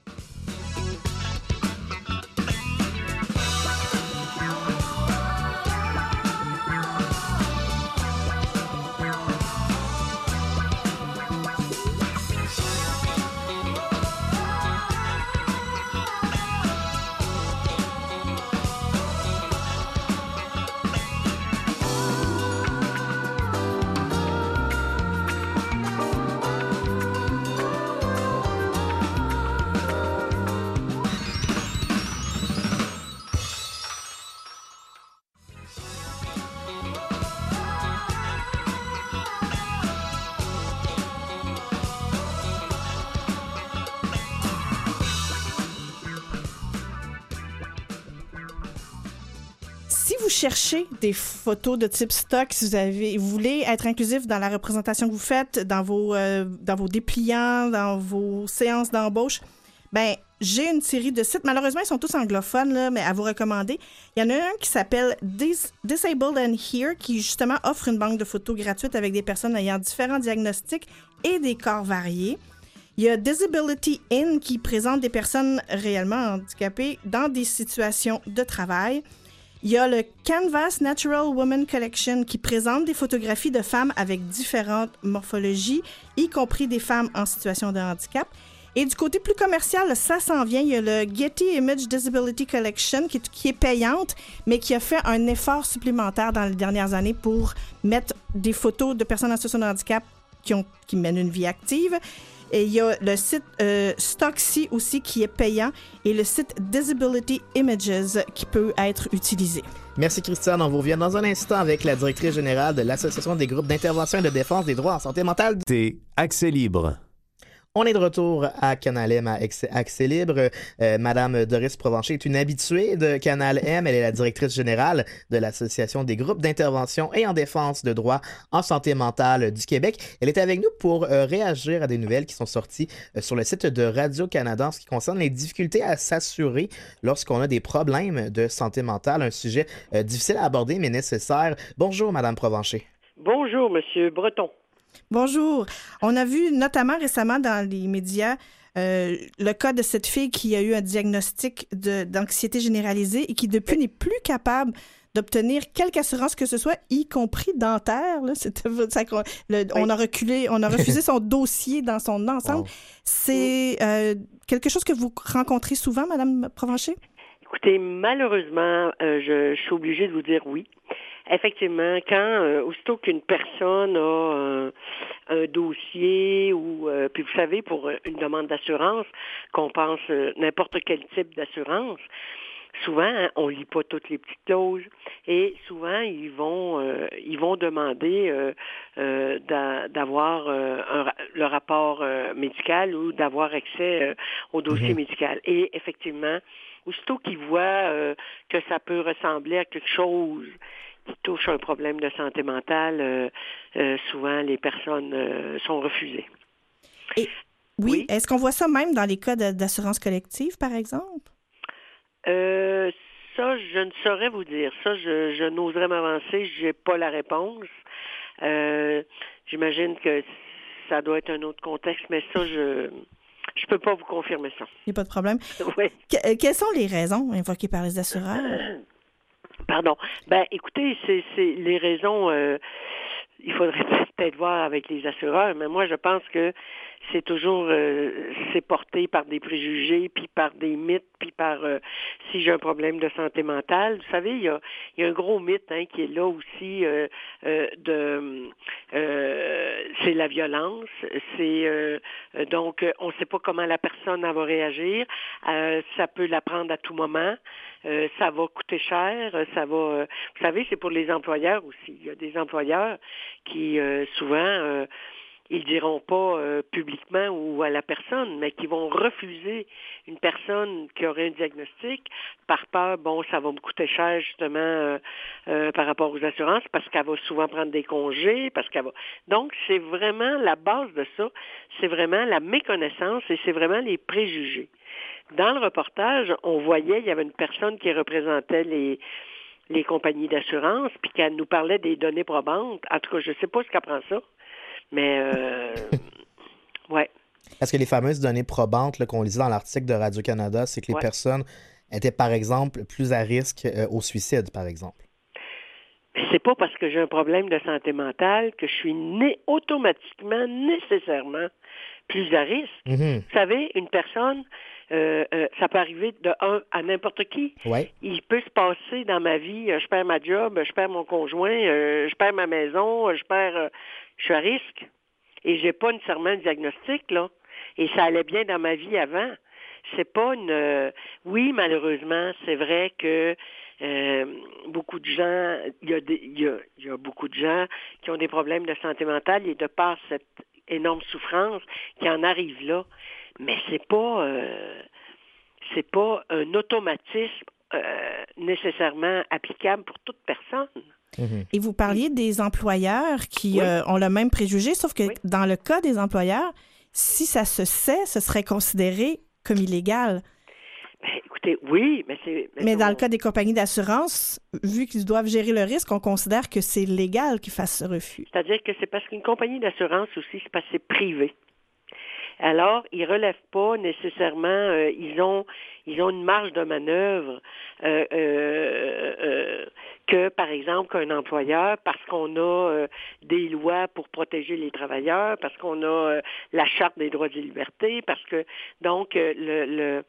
Speaker 3: Cherchez des photos de type stock si vous avez, vous voulez être inclusif dans la représentation que vous faites, dans vos, euh, dans vos dépliants, dans vos séances d'embauche. Ben, j'ai une série de sites. Malheureusement, ils sont tous anglophones, là, mais à vous recommander. Il y en a un qui s'appelle Dis- Disabled and Here, qui justement offre une banque de photos gratuite avec des personnes ayant différents diagnostics et des corps variés. Il y a Disability In, qui présente des personnes réellement handicapées dans des situations de travail. Il y a le Canvas Natural Woman Collection qui présente des photographies de femmes avec différentes morphologies, y compris des femmes en situation de handicap. Et du côté plus commercial, ça s'en vient. Il y a le Getty Image Disability Collection qui est, qui est payante, mais qui a fait un effort supplémentaire dans les dernières années pour mettre des photos de personnes en situation de handicap qui, ont, qui mènent une vie active. Et il y a le site euh, Stocksy aussi qui est payant et le site Disability Images qui peut être utilisé.
Speaker 2: Merci Christiane, on vous revient dans un instant avec la directrice générale de l'Association des groupes d'intervention et de défense des droits en santé mentale.
Speaker 4: C'est Accès Libre.
Speaker 2: On est de retour à Canal M à Accès Libre. Euh, Madame Doris Provencher est une habituée de Canal M. Elle est la directrice générale de l'Association des groupes d'intervention et en défense de droits en santé mentale du Québec. Elle est avec nous pour euh, réagir à des nouvelles qui sont sorties euh, sur le site de Radio-Canada en ce qui concerne les difficultés à s'assurer lorsqu'on a des problèmes de santé mentale. Un sujet euh, difficile à aborder mais nécessaire. Bonjour Madame Provencher.
Speaker 6: Bonjour Monsieur Breton.
Speaker 3: Bonjour. On a vu notamment récemment dans les médias euh, le cas de cette fille qui a eu un diagnostic de, d'anxiété généralisée et qui depuis n'est plus capable d'obtenir quelque assurance que ce soit, y compris dentaire. Là. C'était, ça, le, on a reculé, on a refusé son dossier dans son ensemble. Wow. C'est euh, quelque chose que vous rencontrez souvent, Madame Provencher?
Speaker 6: Écoutez, malheureusement, euh, je, je suis obligée de vous dire oui. Effectivement, quand euh, aussitôt qu'une personne a euh, un dossier ou euh, puis vous savez, pour une demande d'assurance, qu'on pense euh, n'importe quel type d'assurance, souvent hein, on lit pas toutes les petites clauses et souvent ils vont euh, ils vont demander euh, euh, d'a, d'avoir euh, un, le rapport euh, médical ou d'avoir accès euh, au dossier mmh. médical. Et effectivement, aussitôt qu'ils voient euh, que ça peut ressembler à quelque chose qui touche un problème de santé mentale, euh, euh, souvent les personnes euh, sont refusées.
Speaker 3: Et, oui. oui, est-ce qu'on voit ça même dans les cas de, d'assurance collective, par exemple?
Speaker 6: Euh, ça, je ne saurais vous dire. Ça, je, je n'oserais m'avancer. Je n'ai pas la réponse. Euh, j'imagine que ça doit être un autre contexte, mais ça, je je peux pas vous confirmer ça.
Speaker 3: Il n'y a pas de problème.
Speaker 6: Oui.
Speaker 3: Que, quelles sont les raisons invoquées par les assureurs?
Speaker 6: Pardon. Ben, écoutez, c'est, c'est les raisons... Euh, il faudrait peut-être voir avec les assureurs, mais moi, je pense que c'est toujours... Euh, c'est porté par des préjugés, puis par des mythes, puis par... Euh, si j'ai un problème de santé mentale, vous savez, il y a, il y a un gros mythe hein, qui est là aussi euh, euh, de... Euh, c'est la violence. C'est... Euh, donc, on ne sait pas comment la personne va réagir. Euh, ça peut la prendre à tout moment. Euh, ça va coûter cher, ça va... Euh, vous savez, c'est pour les employeurs aussi. Il y a des employeurs qui, euh, souvent, euh, ils diront pas euh, publiquement ou à la personne, mais qui vont refuser une personne qui aurait un diagnostic par peur, bon, ça va me coûter cher, justement, euh, euh, par rapport aux assurances, parce qu'elle va souvent prendre des congés, parce qu'elle va... Donc, c'est vraiment la base de ça, c'est vraiment la méconnaissance et c'est vraiment les préjugés. Dans le reportage, on voyait, il y avait une personne qui représentait les, les compagnies d'assurance, puis qu'elle nous parlait des données probantes. En tout cas, je ne sais pas ce qu'elle prend ça, mais euh, ouais.
Speaker 2: Est-ce que les fameuses données probantes là, qu'on lisait dans l'article de Radio-Canada, c'est que les ouais. personnes étaient, par exemple, plus à risque euh, au suicide, par exemple?
Speaker 6: C'est pas parce que j'ai un problème de santé mentale que je suis né automatiquement, nécessairement, plus à risque. Mm-hmm. Vous savez, une personne... Euh, euh, ça peut arriver de un à n'importe qui.
Speaker 2: Ouais.
Speaker 6: Il peut se passer dans ma vie, euh, je perds ma job, je perds mon conjoint, euh, je perds ma maison, je perds, euh, je suis à risque. Et j'ai pas nécessairement un diagnostic, là. Et ça allait bien dans ma vie avant. C'est pas une... Euh, oui, malheureusement, c'est vrai que euh, beaucoup de gens, il y a des, il y a, il y a beaucoup de gens qui ont des problèmes de santé mentale et de par cette énorme souffrance qui en arrive là. Mais c'est pas euh, c'est pas un automatisme euh, nécessairement applicable pour toute personne.
Speaker 3: Mm-hmm. Et vous parliez des employeurs qui oui. euh, ont le même préjugé, sauf que oui. dans le cas des employeurs, si ça se sait, ce serait considéré comme illégal.
Speaker 6: Ben, écoutez, oui, mais c'est...
Speaker 3: Mais, mais dans on... le cas des compagnies d'assurance, vu qu'ils doivent gérer le risque, on considère que c'est légal qu'ils fassent ce refus.
Speaker 6: C'est-à-dire que c'est parce qu'une compagnie d'assurance aussi, c'est parce que c'est privé. Alors, ils relèvent pas nécessairement, euh, ils ont ils ont une marge de manœuvre euh, euh, euh, que, par exemple, qu'un employeur, parce qu'on a euh, des lois pour protéger les travailleurs, parce qu'on a euh, la Charte des droits et libertés, parce que, donc, euh, le, le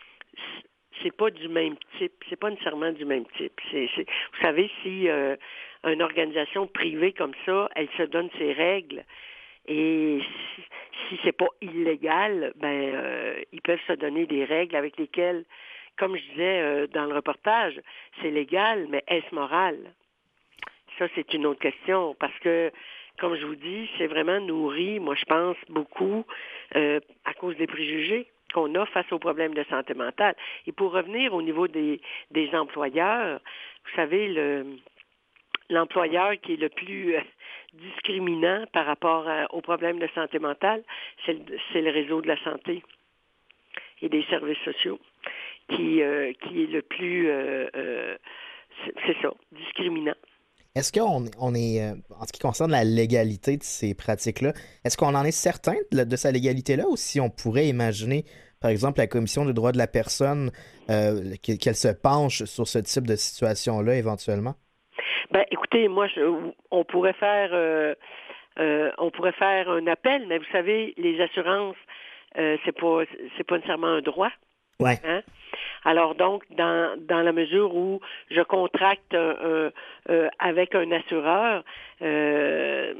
Speaker 6: c'est pas du même type, c'est pas nécessairement du même type. C'est, c'est, vous savez, si euh, une organisation privée comme ça, elle se donne ses règles, et si, si c'est pas illégal, ben euh, ils peuvent se donner des règles avec lesquelles, comme je disais euh, dans le reportage, c'est légal, mais est-ce moral? Ça, c'est une autre question, parce que, comme je vous dis, c'est vraiment nourri, moi je pense, beaucoup euh, à cause des préjugés qu'on a face aux problèmes de santé mentale. Et pour revenir au niveau des, des employeurs, vous savez, le... l'employeur qui est le plus euh, discriminant par rapport à, aux problèmes de santé mentale, c'est le, c'est le réseau de la santé et des services sociaux qui, euh, qui est le plus, euh, euh, c'est, c'est ça, discriminant.
Speaker 2: Est-ce qu'on on est, euh, en ce qui concerne la légalité de ces pratiques-là, est-ce qu'on en est certain de, de sa légalité-là ou si on pourrait imaginer, par exemple, la Commission des droits de la personne, euh, qu'elle se penche sur ce type de situation-là éventuellement?
Speaker 6: Ben, écoutez, moi, je, on pourrait faire, euh, euh, on pourrait faire un appel, mais vous savez, les assurances, euh, c'est pas, c'est pas nécessairement un droit.
Speaker 2: Ouais.
Speaker 6: Hein? Alors donc, dans dans la mesure où je contracte euh, euh, avec un assureur, euh,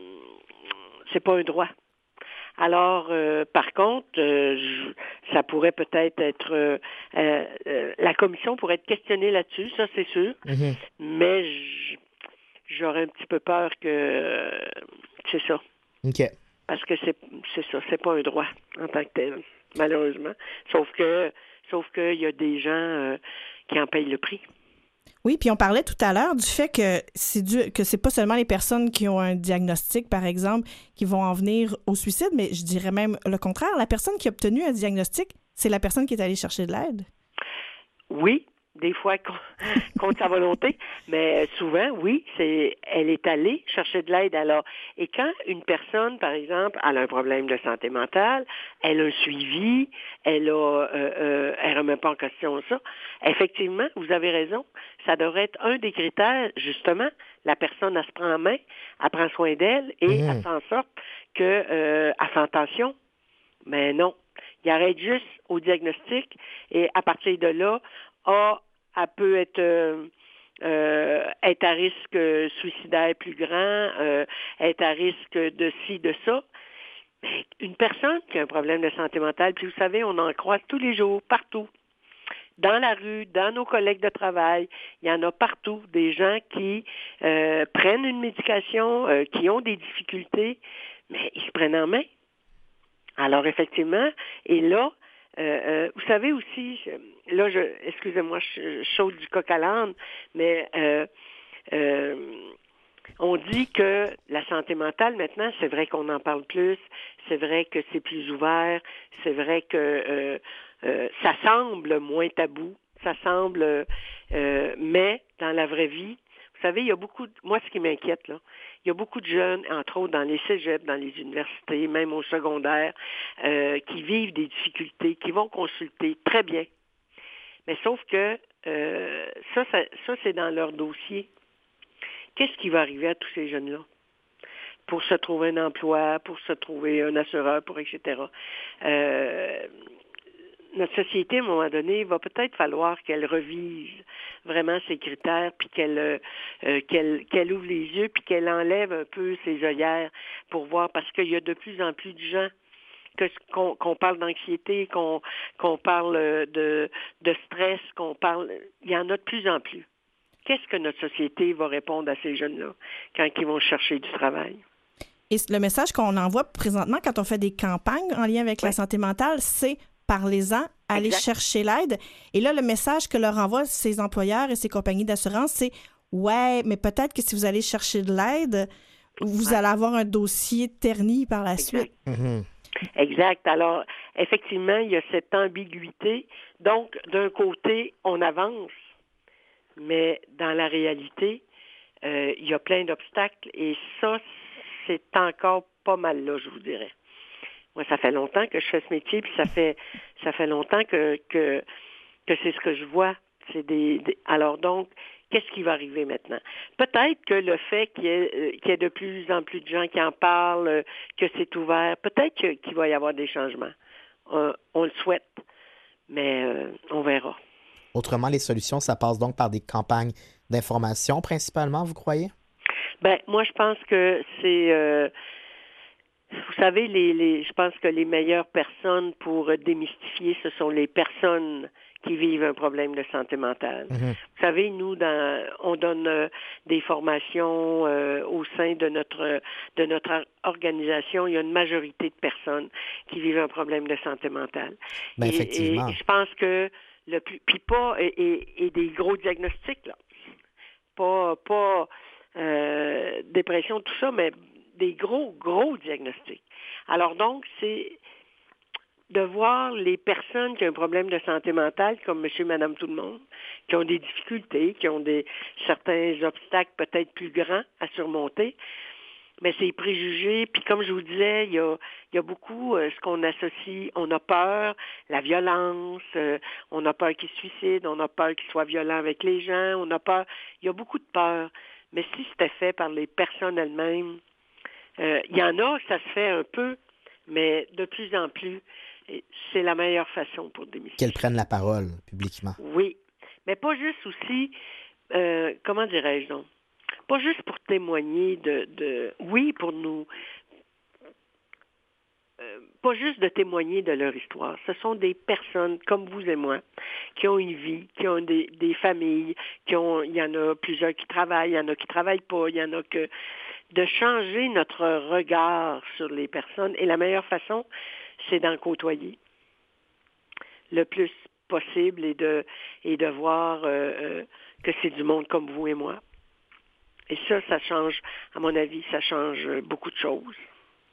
Speaker 6: c'est pas un droit. Alors, euh, par contre, euh, je, ça pourrait peut-être être... Euh, euh, la commission pourrait être questionnée là-dessus, ça c'est sûr, mm-hmm. mais je, j'aurais un petit peu peur que... Euh, c'est ça.
Speaker 2: OK.
Speaker 6: Parce que c'est, c'est ça, c'est pas un droit en tant que tel, malheureusement. Sauf que sauf qu'il y a des gens euh, qui en payent le prix.
Speaker 3: Oui, puis on parlait tout à l'heure du fait que c'est dû, que c'est pas seulement les personnes qui ont un diagnostic, par exemple, qui vont en venir au suicide, mais je dirais même le contraire. La personne qui a obtenu un diagnostic, c'est la personne qui est allée chercher de l'aide.
Speaker 6: Oui, des fois contre sa volonté, mais souvent, oui, c'est elle est allée chercher de l'aide alors. Et quand une personne, par exemple, a un problème de santé mentale, elle a un suivi, elle a, euh, euh, elle remet pas en question ça. Effectivement, vous avez raison, ça devrait être un des critères, justement, la personne, elle se prend en main, elle prend soin d'elle et mmh. elle fait en sorte que, euh, elle fait attention. Mais non, il arrête juste au diagnostic et à partir de là, ah, elle peut être, euh, euh, être à risque suicidaire plus grand, euh, être à risque de ci, de ça. Mais une personne qui a un problème de santé mentale, puis vous savez, on en croise tous les jours, partout. Dans la rue, dans nos collègues de travail, il y en a partout des gens qui euh, prennent une médication, euh, qui ont des difficultés, mais ils se prennent en main. Alors, effectivement, et là, Euh, euh, vous savez aussi, je, là, je, excusez-moi, je, je saute du coq à l'âne, mais euh, euh, on dit que la santé mentale, maintenant, c'est vrai qu'on en parle plus, c'est vrai que c'est plus ouvert, c'est vrai que euh, euh, ça semble moins tabou, ça semble, euh, mais dans la vraie vie, vous savez, il y a beaucoup, de, moi, ce qui m'inquiète, là, il y a beaucoup de jeunes, entre autres dans les cégeps, dans les universités, même au secondaire, euh, qui vivent des difficultés, qui vont consulter très bien. Mais sauf que euh, ça, ça, ça, c'est dans leur dossier. Qu'est-ce qui va arriver à tous ces jeunes-là? Pour se trouver un emploi, pour se trouver un assureur, pour et cetera. Euh, notre société, à un moment donné, va peut-être falloir qu'elle revise vraiment ses critères, puis qu'elle euh, qu'elle qu'elle ouvre les yeux, puis qu'elle enlève un peu ses œillères pour voir, parce qu'il y a de plus en plus de gens que, qu'on, qu'on parle d'anxiété, qu'on qu'on parle de, de stress, qu'on parle... Il y en a de plus en plus. Qu'est-ce que notre société va répondre à ces jeunes-là quand ils vont chercher du travail?
Speaker 3: Et le message qu'on envoie présentement quand on fait des campagnes en lien avec oui. la santé mentale, c'est parlez-en, allez exact. chercher l'aide. Et là, le message que leur envoient ces employeurs et ces compagnies d'assurance, c'est « Ouais, mais peut-être que si vous allez chercher de l'aide, vous ouais. allez avoir un dossier terni par la exact. suite. Mm-hmm. »
Speaker 6: Exact. Alors, effectivement, il y a cette ambiguïté. Donc, d'un côté, on avance, mais dans la réalité, euh, il y a plein d'obstacles et ça, c'est encore pas mal là, je vous dirais. Moi, ça fait longtemps que je fais ce métier, puis ça fait ça fait longtemps que que, que c'est ce que je vois. C'est des, des alors donc, qu'est-ce qui va arriver maintenant? Peut-être que le fait qu'il y ait, euh, qu'il y ait de plus en plus de gens qui en parlent, euh, que c'est ouvert, peut-être que, qu'il va y avoir des changements. Euh, on le souhaite, mais euh, on verra.
Speaker 2: Autrement, les solutions, ça passe donc par des campagnes d'information principalement, vous croyez?
Speaker 6: Ben, moi, je pense que c'est... Euh, vous savez, les, les, je pense que les meilleures personnes pour démystifier, ce sont les personnes qui vivent un problème de santé mentale. Mm-hmm. Vous savez, nous, dans, on donne euh, des formations euh, au sein de notre de notre organisation. Il y a une majorité de personnes qui vivent un problème de santé mentale.
Speaker 2: Ben,
Speaker 6: et,
Speaker 2: effectivement.
Speaker 6: Et, et je pense que le plus, puis pas et, et, et des gros diagnostics là, pas pas euh, dépression, tout ça, mais des gros, gros diagnostics. Alors donc, c'est de voir les personnes qui ont un problème de santé mentale, comme monsieur, madame, tout le monde, qui ont des difficultés, qui ont des certains obstacles peut-être plus grands à surmonter, mais c'est préjugés. Puis comme je vous disais, il y a, il y a beaucoup euh, ce qu'on associe, on a peur, la violence, euh, on a peur qu'ils se suicident, on a peur qu'ils soient violents avec les gens, on a peur, il y a beaucoup de peur. Mais si c'était fait par les personnes elles-mêmes, euh, il y en a, ça se fait un peu, mais de plus en plus, c'est la meilleure façon pour démystifier.
Speaker 2: Qu'elles prennent la parole publiquement.
Speaker 6: Oui, mais pas juste aussi, euh, comment dirais-je donc, pas juste pour témoigner de, de oui, pour nous, euh, pas juste de témoigner de leur histoire. Ce sont des personnes comme vous et moi qui ont une vie, qui ont des, des familles, qui ont, il y en a plusieurs qui travaillent, il y en a qui travaillent pas, il y en a que de changer notre regard sur les personnes. Et la meilleure façon, c'est d'en côtoyer le plus possible et de et de voir euh, euh, que c'est du monde comme vous et moi. Et ça, ça change, à mon avis, ça change beaucoup de choses.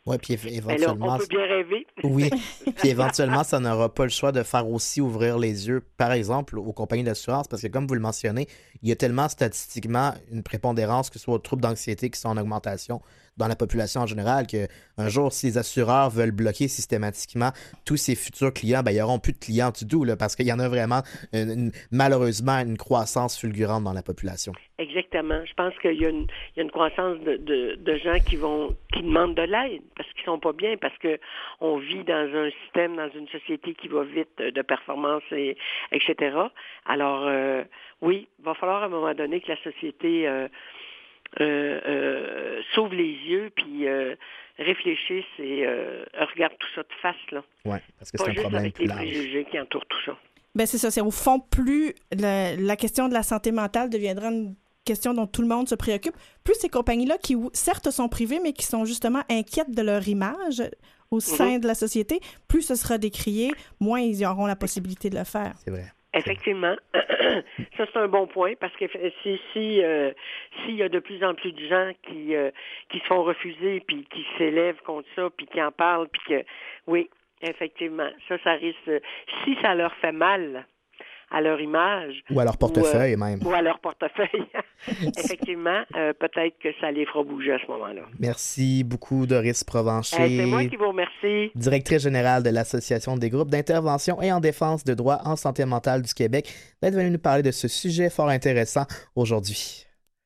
Speaker 2: Oui, puis éventuellement...
Speaker 6: Alors, on peut bien rêver.
Speaker 2: Oui, puis éventuellement, ça n'aura pas le choix de faire aussi ouvrir les yeux, par exemple, aux compagnies d'assurance, parce que comme vous le mentionnez, il y a tellement statistiquement une prépondérance, que ce soit aux troubles d'anxiété qui sont en augmentation dans la population en général, qu'un jour, si les assureurs veulent bloquer systématiquement tous ces futurs clients, ben, ils n'auront plus de clients du tout, là, parce qu'il y en a vraiment, une, une, malheureusement, une croissance fulgurante dans la population.
Speaker 6: Exactement. Je pense qu'il y a une, il y a une croissance de, de, de gens qui vont qui demandent de l'aide parce qu'ils sont pas bien, parce que on vit dans un système, dans une société qui va vite, de performance, et, et cetera. Alors, euh, oui, il va falloir à un moment donné que la société... Euh, Euh, euh, s'ouvre les yeux puis euh, réfléchisse et euh, regarde tout ça de face, là.
Speaker 2: Oui, parce que
Speaker 6: pas
Speaker 2: c'est un
Speaker 6: juste
Speaker 2: problème
Speaker 6: avec
Speaker 2: plus
Speaker 6: les
Speaker 2: large.
Speaker 6: préjugés qui entourent tout ça.
Speaker 3: Ben c'est ça, c'est au fond, plus la, la question de la santé mentale deviendra une question dont tout le monde se préoccupe, plus ces compagnies-là qui, certes, sont privées, mais qui sont justement inquiètes de leur image au sein mm-hmm. de la société, plus ce sera décrié, moins ils auront la possibilité de le faire.
Speaker 2: C'est vrai.
Speaker 6: Effectivement. Ça, c'est un bon point parce que si si euh, s'il y a de plus en plus de gens qui euh, qui se font refuser puis qui s'élèvent contre ça puis qui en parlent puis que oui, effectivement, ça, ça risque, si ça leur fait mal à leur image.
Speaker 2: Ou à leur portefeuille,
Speaker 6: ou, euh,
Speaker 2: même.
Speaker 6: Ou à leur portefeuille. Effectivement, euh, peut-être que ça les fera bouger à ce moment-là.
Speaker 2: Merci beaucoup, Doris Provencher.
Speaker 6: Euh, c'est moi qui vous remercie.
Speaker 2: Directrice générale de l'Association des groupes d'intervention et en défense de droits en santé mentale du Québec, d'être venue nous parler de ce sujet fort intéressant aujourd'hui.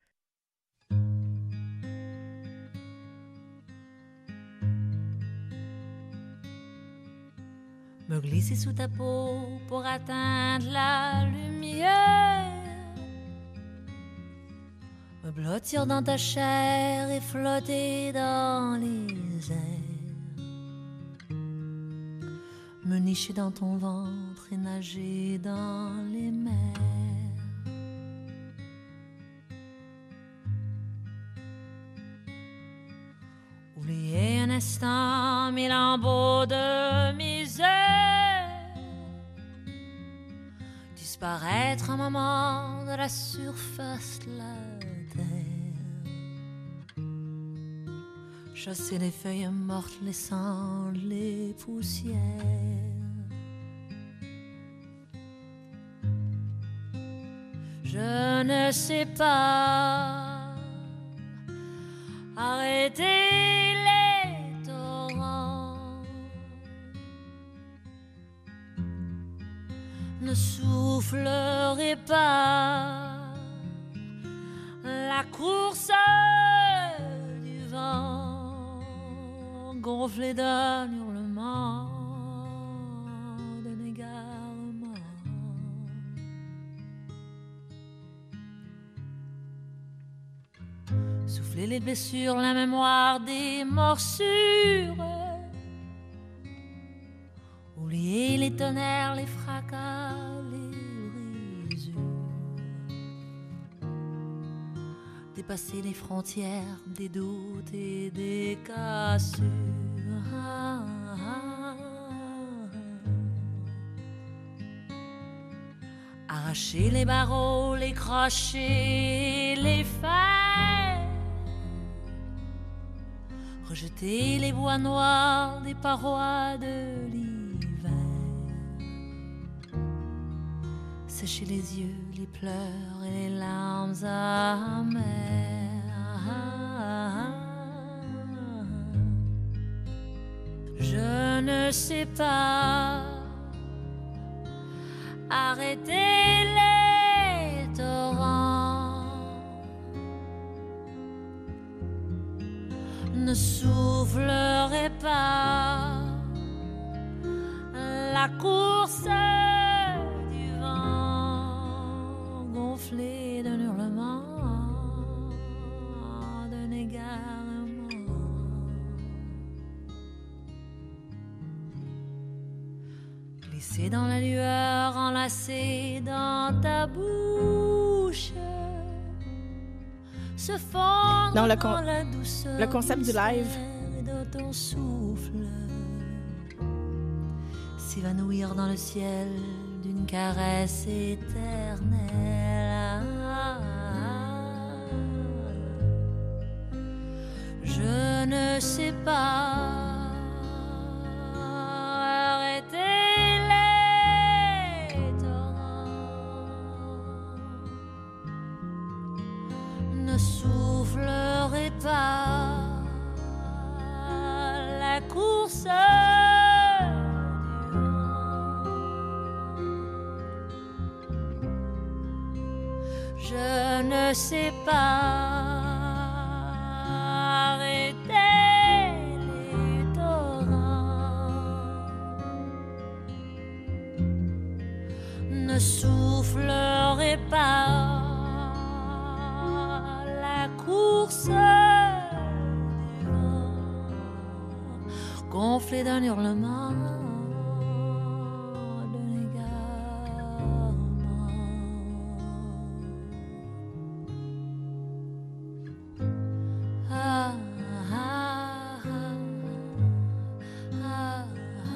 Speaker 4: Me glisser sous ta peau pour atteindre la lumière, me blottir dans ta chair et flotter dans les airs, me nicher dans ton ventre et nager dans les mers. Oublier un instant mes lambeaux de misère, disparaître un moment de la surface de la terre, chasser les feuilles mortes laissant les poussières. Je ne sais pas arrêter les torrents, ne soufflerai pas la course du vent, gonflé d'un hurlement, d'un égarement. Souffler les blessures, la mémoire des morsures, oublier les tonnerres, les fracas, les brisures, dépasser les frontières des doutes et des cassures. Ah, ah, ah. Arracher les barreaux, les crochets, les fers, rejeter les bois noirs des parois de l'hiver, sécher les yeux, les pleurs et les larmes amères. Je ne sais pas arrêter les torrents, ne soufflerai pas la course du vent, gonflé d'un hurlement, d'un égarement. Glisser dans la lueur, enlacé dans ta bouche, se fondre
Speaker 3: Non, le con-
Speaker 4: dans la douceur
Speaker 3: le concept du live.
Speaker 4: de ton souffle, s'évanouir dans le ciel d'une caresse éternelle. Je ne sais pas arrêter les torrents. Ne soufflerez pas la course du vent. Je ne sais pas ne soufflerai pas la course du vent, gonflé d'un hurlement d'un égarement. Ah, ah, ah, ah, ah.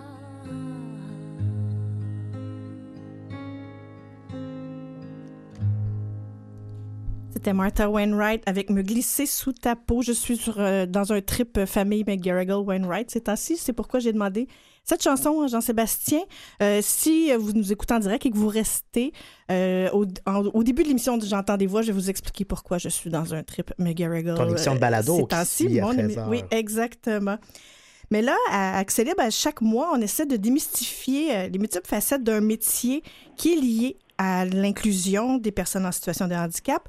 Speaker 3: C'était Martha Wainwright avec Me glisser sous ta peau. Je suis sur, euh, dans un trip euh, famille McGarrigle-Wainwright ces temps-ci. C'est pourquoi j'ai demandé cette chanson, Jean-Sébastien. Euh, si vous nous écoutez en direct et que vous restez, euh, au, en, au début de l'émission de J'entends des voix, je vais vous expliquer pourquoi je suis dans un trip McGarrigle.
Speaker 2: Ton émission de balado
Speaker 3: euh, ces temps-ci.
Speaker 2: qui
Speaker 3: Mon émi- oui, exactement. Mais là, à Accélib, à chaque mois, on essaie de démystifier euh, les multiples facettes d'un métier qui est lié à l'inclusion des personnes en situation de handicap.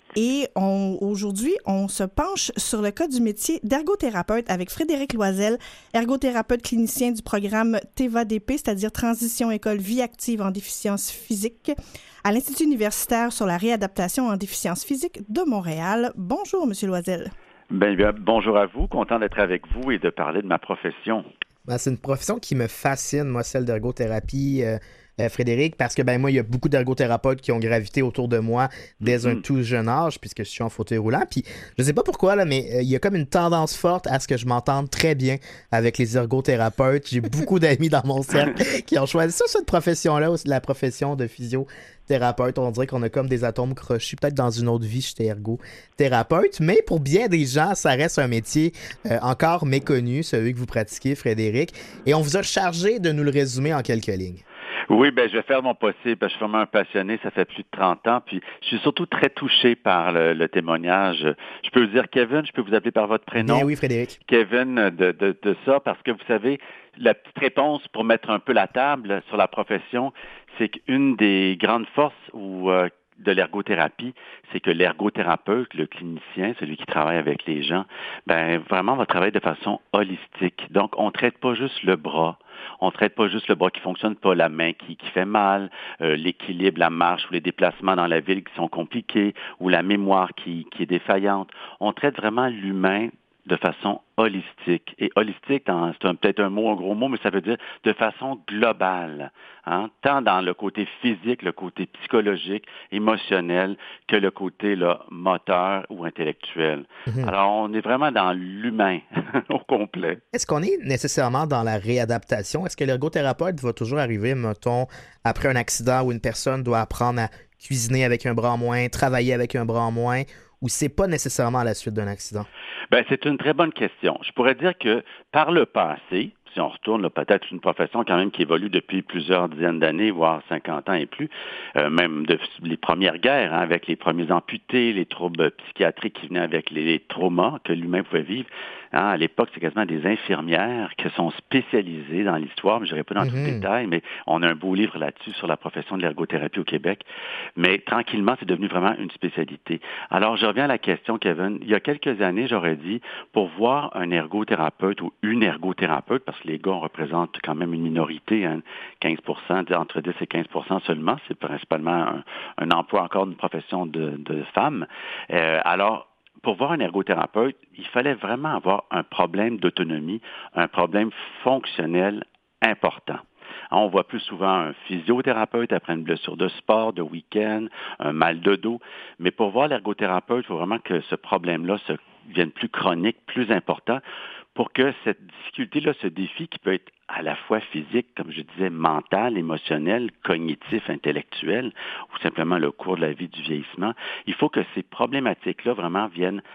Speaker 3: Et on, aujourd'hui, on se penche sur le cas du métier d'ergothérapeute avec Frédéric Loisel, ergothérapeute clinicien du programme T E V A D P, c'est-à-dire Transition École Vie Active en déficience physique, à l'Institut universitaire sur la réadaptation en déficience physique de Montréal. Bonjour, Monsieur Loisel.
Speaker 7: Ben, bien, bonjour à vous. Content d'être avec vous et de parler de ma profession.
Speaker 2: Ben, c'est une profession qui me fascine, moi, celle d'ergothérapie. Euh... Euh, Frédéric, parce que ben moi, il y a beaucoup d'ergothérapeutes qui ont gravité autour de moi dès mm-hmm. un tout jeune âge, puisque je suis en fauteuil roulant. Puis je sais pas pourquoi, là, mais euh, il y a comme une tendance forte à ce que je m'entende très bien avec les ergothérapeutes. J'ai beaucoup d'amis dans mon cercle qui ont choisi ça, cette profession-là, aussi la profession de physiothérapeute. On dirait qu'on a comme des atomes crochus. Peut-être dans une autre vie, j'étais ergothérapeute. Mais pour bien des gens, ça reste un métier euh, encore méconnu, celui que vous pratiquez, Frédéric. Et on vous a chargé de nous le résumer en quelques lignes.
Speaker 7: Oui, ben je vais faire mon possible. Je suis vraiment un passionné, ça fait plus de trente ans. Puis je suis surtout très touché par le, le témoignage. Je peux vous dire Kevin, je peux vous appeler par votre prénom.
Speaker 2: Bien oui, Frédéric.
Speaker 7: Kevin, de, de, de ça, parce que vous savez, la petite réponse pour mettre un peu la table sur la profession, c'est qu'une des grandes forces ou euh, de l'ergothérapie, c'est que l'ergothérapeute, le clinicien, celui qui travaille avec les gens, ben vraiment va travailler de façon holistique. Donc, on traite pas juste le bras, on traite pas juste le bras qui fonctionne pas, la main qui, qui fait mal, euh, l'équilibre, la marche ou les déplacements dans la ville qui sont compliqués, ou la mémoire qui, qui est défaillante. On traite vraiment l'humain de façon holistique. Et holistique, dans, c'est un, peut-être un mot, un gros mot, mais ça veut dire de façon globale, hein, tant dans le côté physique, le côté psychologique, émotionnel, que le côté là, moteur ou intellectuel. Mm-hmm. Alors, on est vraiment dans l'humain au complet.
Speaker 2: Est-ce qu'on est nécessairement dans la réadaptation? Est-ce que l'ergothérapeute va toujours arriver, mettons, après un accident où une personne doit apprendre à cuisiner avec un bras en moins, travailler avec un bras en moins, ou c'est pas nécessairement à la suite d'un accident?
Speaker 7: Ben, c'est une très bonne question. Je pourrais dire que par le passé, si on retourne là, peut-être une profession quand même qui évolue depuis plusieurs dizaines d'années, voire cinquante ans et plus, euh, même de les premières guerres, hein, avec les premiers amputés, les troubles psychiatriques qui venaient avec les, les traumas que l'humain pouvait vivre. Hein, à l'époque, c'est quasiment des infirmières qui sont spécialisées dans l'histoire, mais je n'irai pas dans mm-hmm. tout le détail, mais on a un beau livre là-dessus sur la profession de l'ergothérapie au Québec. Mais tranquillement, c'est devenu vraiment une spécialité. Alors, je reviens à la question, Kevin. Il y a quelques années, j'aurais dit, pour voir un ergothérapeute ou une ergothérapeute, parce que les gars, on représente quand même une minorité, hein, quinze pour cent, entre dix et quinze pour cent seulement, c'est principalement un, un emploi encore d'une profession de, de femmes. Euh, alors, pour voir un ergothérapeute, il fallait vraiment avoir un problème d'autonomie, un problème fonctionnel important. On voit plus souvent un physiothérapeute après une blessure de sport, de week-end, un mal de dos. Mais pour voir l'ergothérapeute, il faut vraiment que ce problème-là se devienne plus chronique, plus important, pour que cette difficulté-là, ce défi qui peut être à la fois physique, comme je disais, mental, émotionnel, cognitif, intellectuel, ou simplement le cours de la vie du vieillissement, il faut que ces problématiques-là vraiment viennent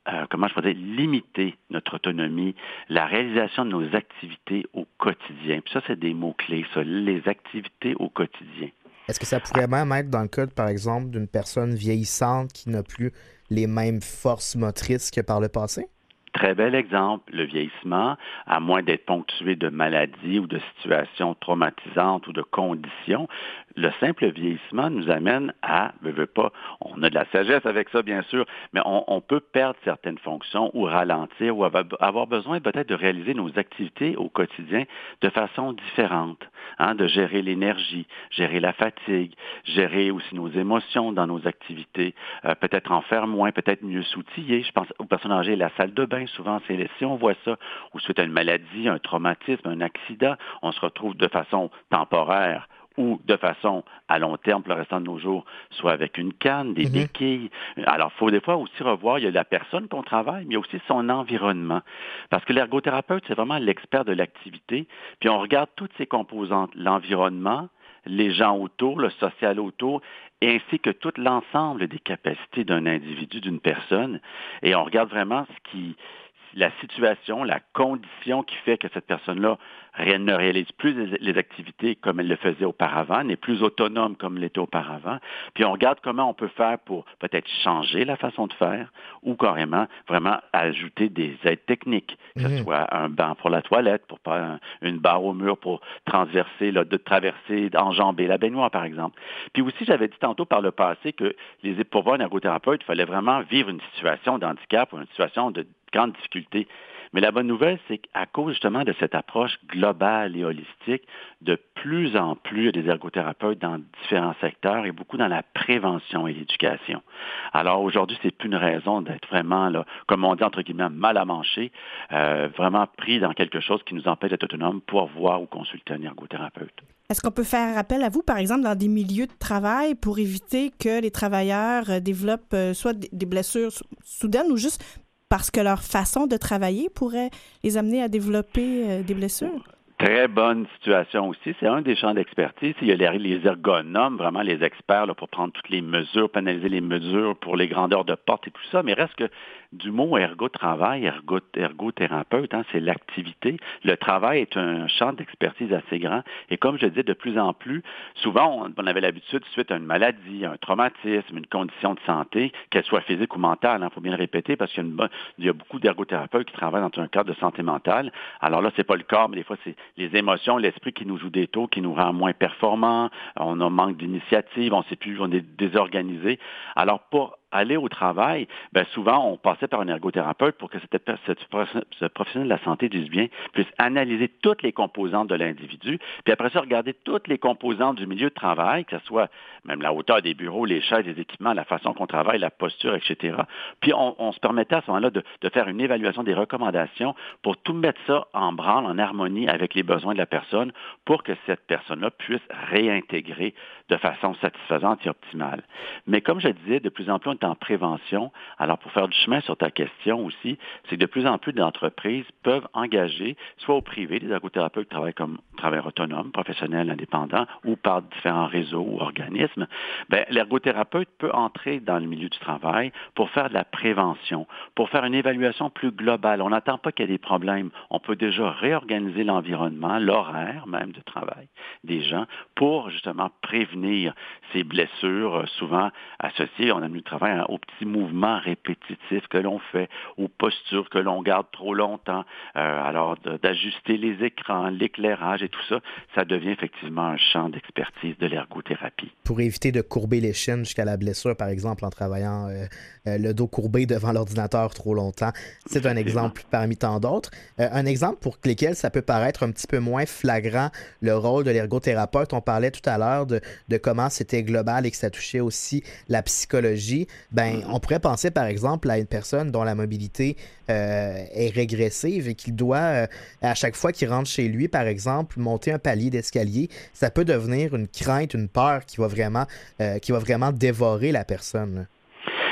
Speaker 7: euh, comment je pourrais dire, limiter notre autonomie, la réalisation de nos activités au quotidien. Puis ça, c'est des mots-clés, ça, les activités au quotidien.
Speaker 2: Est-ce que ça pourrait même être dans le cas, par exemple, d'une personne vieillissante qui n'a plus les mêmes forces motrices que par le passé?
Speaker 7: Très bel exemple, le vieillissement, à moins d'être ponctué de maladies ou de situations traumatisantes ou de conditions, le simple vieillissement nous amène à, je veux pas, on a de la sagesse avec ça bien sûr, mais on, on peut perdre certaines fonctions ou ralentir ou avoir besoin peut-être de réaliser nos activités au quotidien de façon différente, hein, de gérer l'énergie, gérer la fatigue, gérer aussi nos émotions dans nos activités, euh, peut-être en faire moins, peut-être mieux s'outiller. Je pense aux personnes âgées, la salle de bain, souvent, c'est, si on voit ça, ou suite à une maladie, un traumatisme, un accident, on se retrouve de façon temporaire ou de façon à long terme pour le restant de nos jours, soit avec une canne, des mm-hmm. béquilles. Alors, il faut des fois aussi revoir, il y a la personne qu'on travaille, mais il y a aussi son environnement. Parce que l'ergothérapeute, c'est vraiment l'expert de l'activité, puis on regarde toutes ces composantes, l'environnement, les gens autour, le social autour, ainsi que tout l'ensemble des capacités d'un individu, d'une personne, et on regarde vraiment ce qui, la situation, la condition qui fait que cette personne-là ne réalise plus les, les activités comme elle le faisait auparavant, n'est plus autonome comme elle l'était auparavant. Puis on regarde comment on peut faire pour peut-être changer la façon de faire ou carrément vraiment ajouter des aides techniques, que ce mmh. soit un banc pour la toilette, pour pas un, une barre au mur pour transverser, là, de traverser, enjamber la baignoire par exemple. Puis aussi, j'avais dit tantôt par le passé que les, pour voir un ergothérapeute, il fallait vraiment vivre une situation d'handicap ou une situation de grande difficulté. Mais la bonne nouvelle, c'est qu'à cause justement de cette approche globale et holistique, de plus en plus, il y a des ergothérapeutes dans différents secteurs et beaucoup dans la prévention et l'éducation. Alors aujourd'hui, c'est plus une raison d'être vraiment, là, comme on dit entre guillemets, mal à manger, euh, vraiment pris dans quelque chose qui nous empêche d'être autonome pour voir ou consulter un ergothérapeute.
Speaker 3: Est-ce qu'on peut faire appel à vous, par exemple, dans des milieux de travail pour éviter que les travailleurs développent euh, soit des blessures soudaines ou juste parce que leur façon de travailler pourrait les amener à développer euh, des blessures?
Speaker 7: Très bonne situation aussi. C'est un des champs d'expertise. Il y a les, les ergonomes, vraiment les experts là, pour prendre toutes les mesures, pour analyser les mesures pour les grandeurs de porte et tout ça. Mais reste que du mot ergo-travail, ergo, ergothérapeute, hein, c'est l'activité. Le travail est un champ d'expertise assez grand. Et comme je disais, de plus en plus, souvent, on, on avait l'habitude, suite à une maladie, un traumatisme, une condition de santé, qu'elle soit physique ou mentale, il hein, faut bien le répéter, parce qu'il y a, une, il y a beaucoup d'ergothérapeutes qui travaillent dans un cadre de santé mentale. Alors là, c'est pas le corps, mais des fois, c'est les émotions, l'esprit qui nous joue des tours, qui nous rend moins performants. On a manque d'initiative, on ne sait plus, on est désorganisé. Alors, pour aller au travail, ben souvent, on passait par un ergothérapeute pour que cette, cette, ce professionnel de la santé, dise bien, puisse analyser toutes les composantes de l'individu, puis après ça, regarder toutes les composantes du milieu de travail, que ce soit même la hauteur des bureaux, les chaises, les équipements, la façon qu'on travaille, la posture, et cetera. Puis on, on se permettait à ce moment-là de, de faire une évaluation des recommandations pour tout mettre ça en branle, en harmonie avec les besoins de la personne pour que cette personne-là puisse réintégrer de façon satisfaisante et optimale. Mais comme je disais, de plus en plus, on est en prévention. Alors, pour faire du chemin sur ta question aussi, c'est que de plus en plus d'entreprises peuvent engager, soit au privé, des ergothérapeutes qui travaillent comme travailleurs autonomes, professionnels, indépendants, ou par différents réseaux ou organismes. Bien, l'ergothérapeute peut entrer dans le milieu du travail pour faire de la prévention, pour faire une évaluation plus globale. On n'attend pas qu'il y ait des problèmes. On peut déjà réorganiser l'environnement, l'horaire même de travail des gens pour justement prévenir ces blessures souvent associées, on a mis le travail aux petits mouvements répétitifs que l'on fait, aux postures que l'on garde trop longtemps. Euh, alors, de, d'ajuster les écrans, l'éclairage et tout ça, ça devient effectivement un champ d'expertise de l'ergothérapie.
Speaker 2: Pour éviter de courber les chaînes jusqu'à la blessure, par exemple, en travaillant euh, euh, le dos courbé devant l'ordinateur trop longtemps. C'est un exemple parmi tant d'autres. Euh, un exemple pour lesquels ça peut paraître un petit peu moins flagrant, le rôle de l'ergothérapeute. On parlait tout à l'heure de, de comment c'était global et que ça touchait aussi la psychologie. Ben, on pourrait penser, par exemple, à une personne dont la mobilité euh, est régressive et qu'il doit, euh, à chaque fois qu'il rentre chez lui, par exemple, monter un palier d'escalier. Ça peut devenir une crainte, une peur qui va vraiment, euh, qui va vraiment dévorer la personne.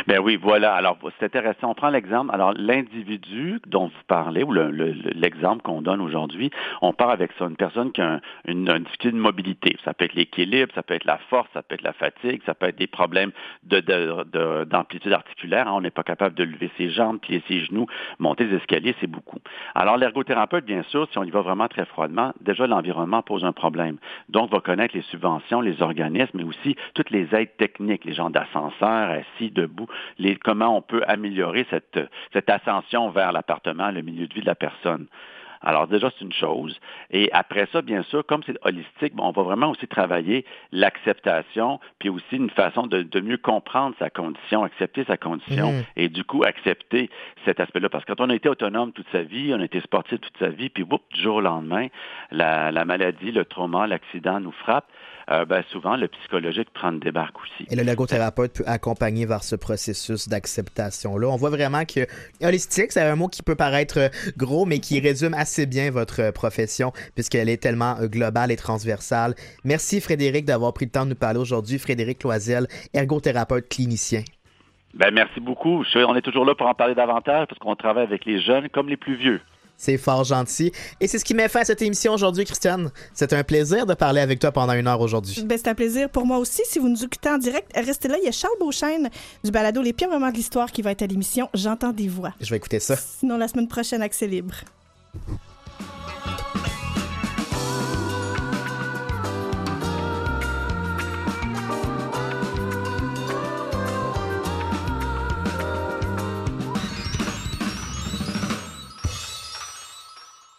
Speaker 7: Ben oui, voilà. Alors, c'est intéressant. On prend l'exemple. Alors, l'individu dont vous parlez, ou le, le, l'exemple qu'on donne aujourd'hui, on part avec ça. Une personne qui a un, une, une difficulté de mobilité. Ça peut être l'équilibre, ça peut être la force, ça peut être la fatigue, ça peut être des problèmes de, de, de, d'amplitude articulaire. Hein. On n'est pas capable de lever ses jambes, plier ses genoux, monter les escaliers, c'est beaucoup. Alors, l'ergothérapeute, bien sûr, si on y va vraiment très froidement, déjà, l'environnement pose un problème. Donc, va connaître les subventions, les organismes, mais aussi toutes les aides techniques, les gens d'ascenseur, assis, debout, les, comment on peut améliorer cette, cette ascension vers l'appartement, le milieu de vie de la personne. Alors déjà, c'est une chose. Et après ça, bien sûr, comme c'est holistique, bon, on va vraiment aussi travailler l'acceptation, puis aussi une façon de, de mieux comprendre sa condition, accepter sa condition, mmh. et du coup, accepter cet aspect-là. Parce que quand on a été autonome toute sa vie, on a été sportif toute sa vie, puis boum, du jour au lendemain, la, la maladie, le trauma, l'accident nous frappe, euh, ben, souvent, le psychologique prend une débarque aussi.
Speaker 2: Et le l'ergothérapeute peut accompagner vers ce processus d'acceptation-là. On voit vraiment que holistique, c'est un mot qui peut paraître gros, mais qui résume assez bien votre profession, puisqu'elle est tellement globale et transversale. Merci, Frédéric, d'avoir pris le temps de nous parler aujourd'hui. Frédéric Loisel, ergothérapeute clinicien.
Speaker 7: Ben, merci beaucoup. Je, on est toujours là pour en parler davantage, parce qu'on travaille avec les jeunes comme les plus vieux.
Speaker 2: C'est fort gentil. Et c'est ce qui met fin à cette émission aujourd'hui, Christiane. C'est un plaisir de parler avec toi pendant une heure aujourd'hui.
Speaker 3: Ben, c'est un plaisir pour moi aussi. Si vous nous écoutez en direct, restez là. Il y a Charles Beauchesne du balado Les pires moments de l'histoire qui va être à l'émission J'entends des voix.
Speaker 2: Je vais écouter ça.
Speaker 3: Sinon, la semaine prochaine, accès libre.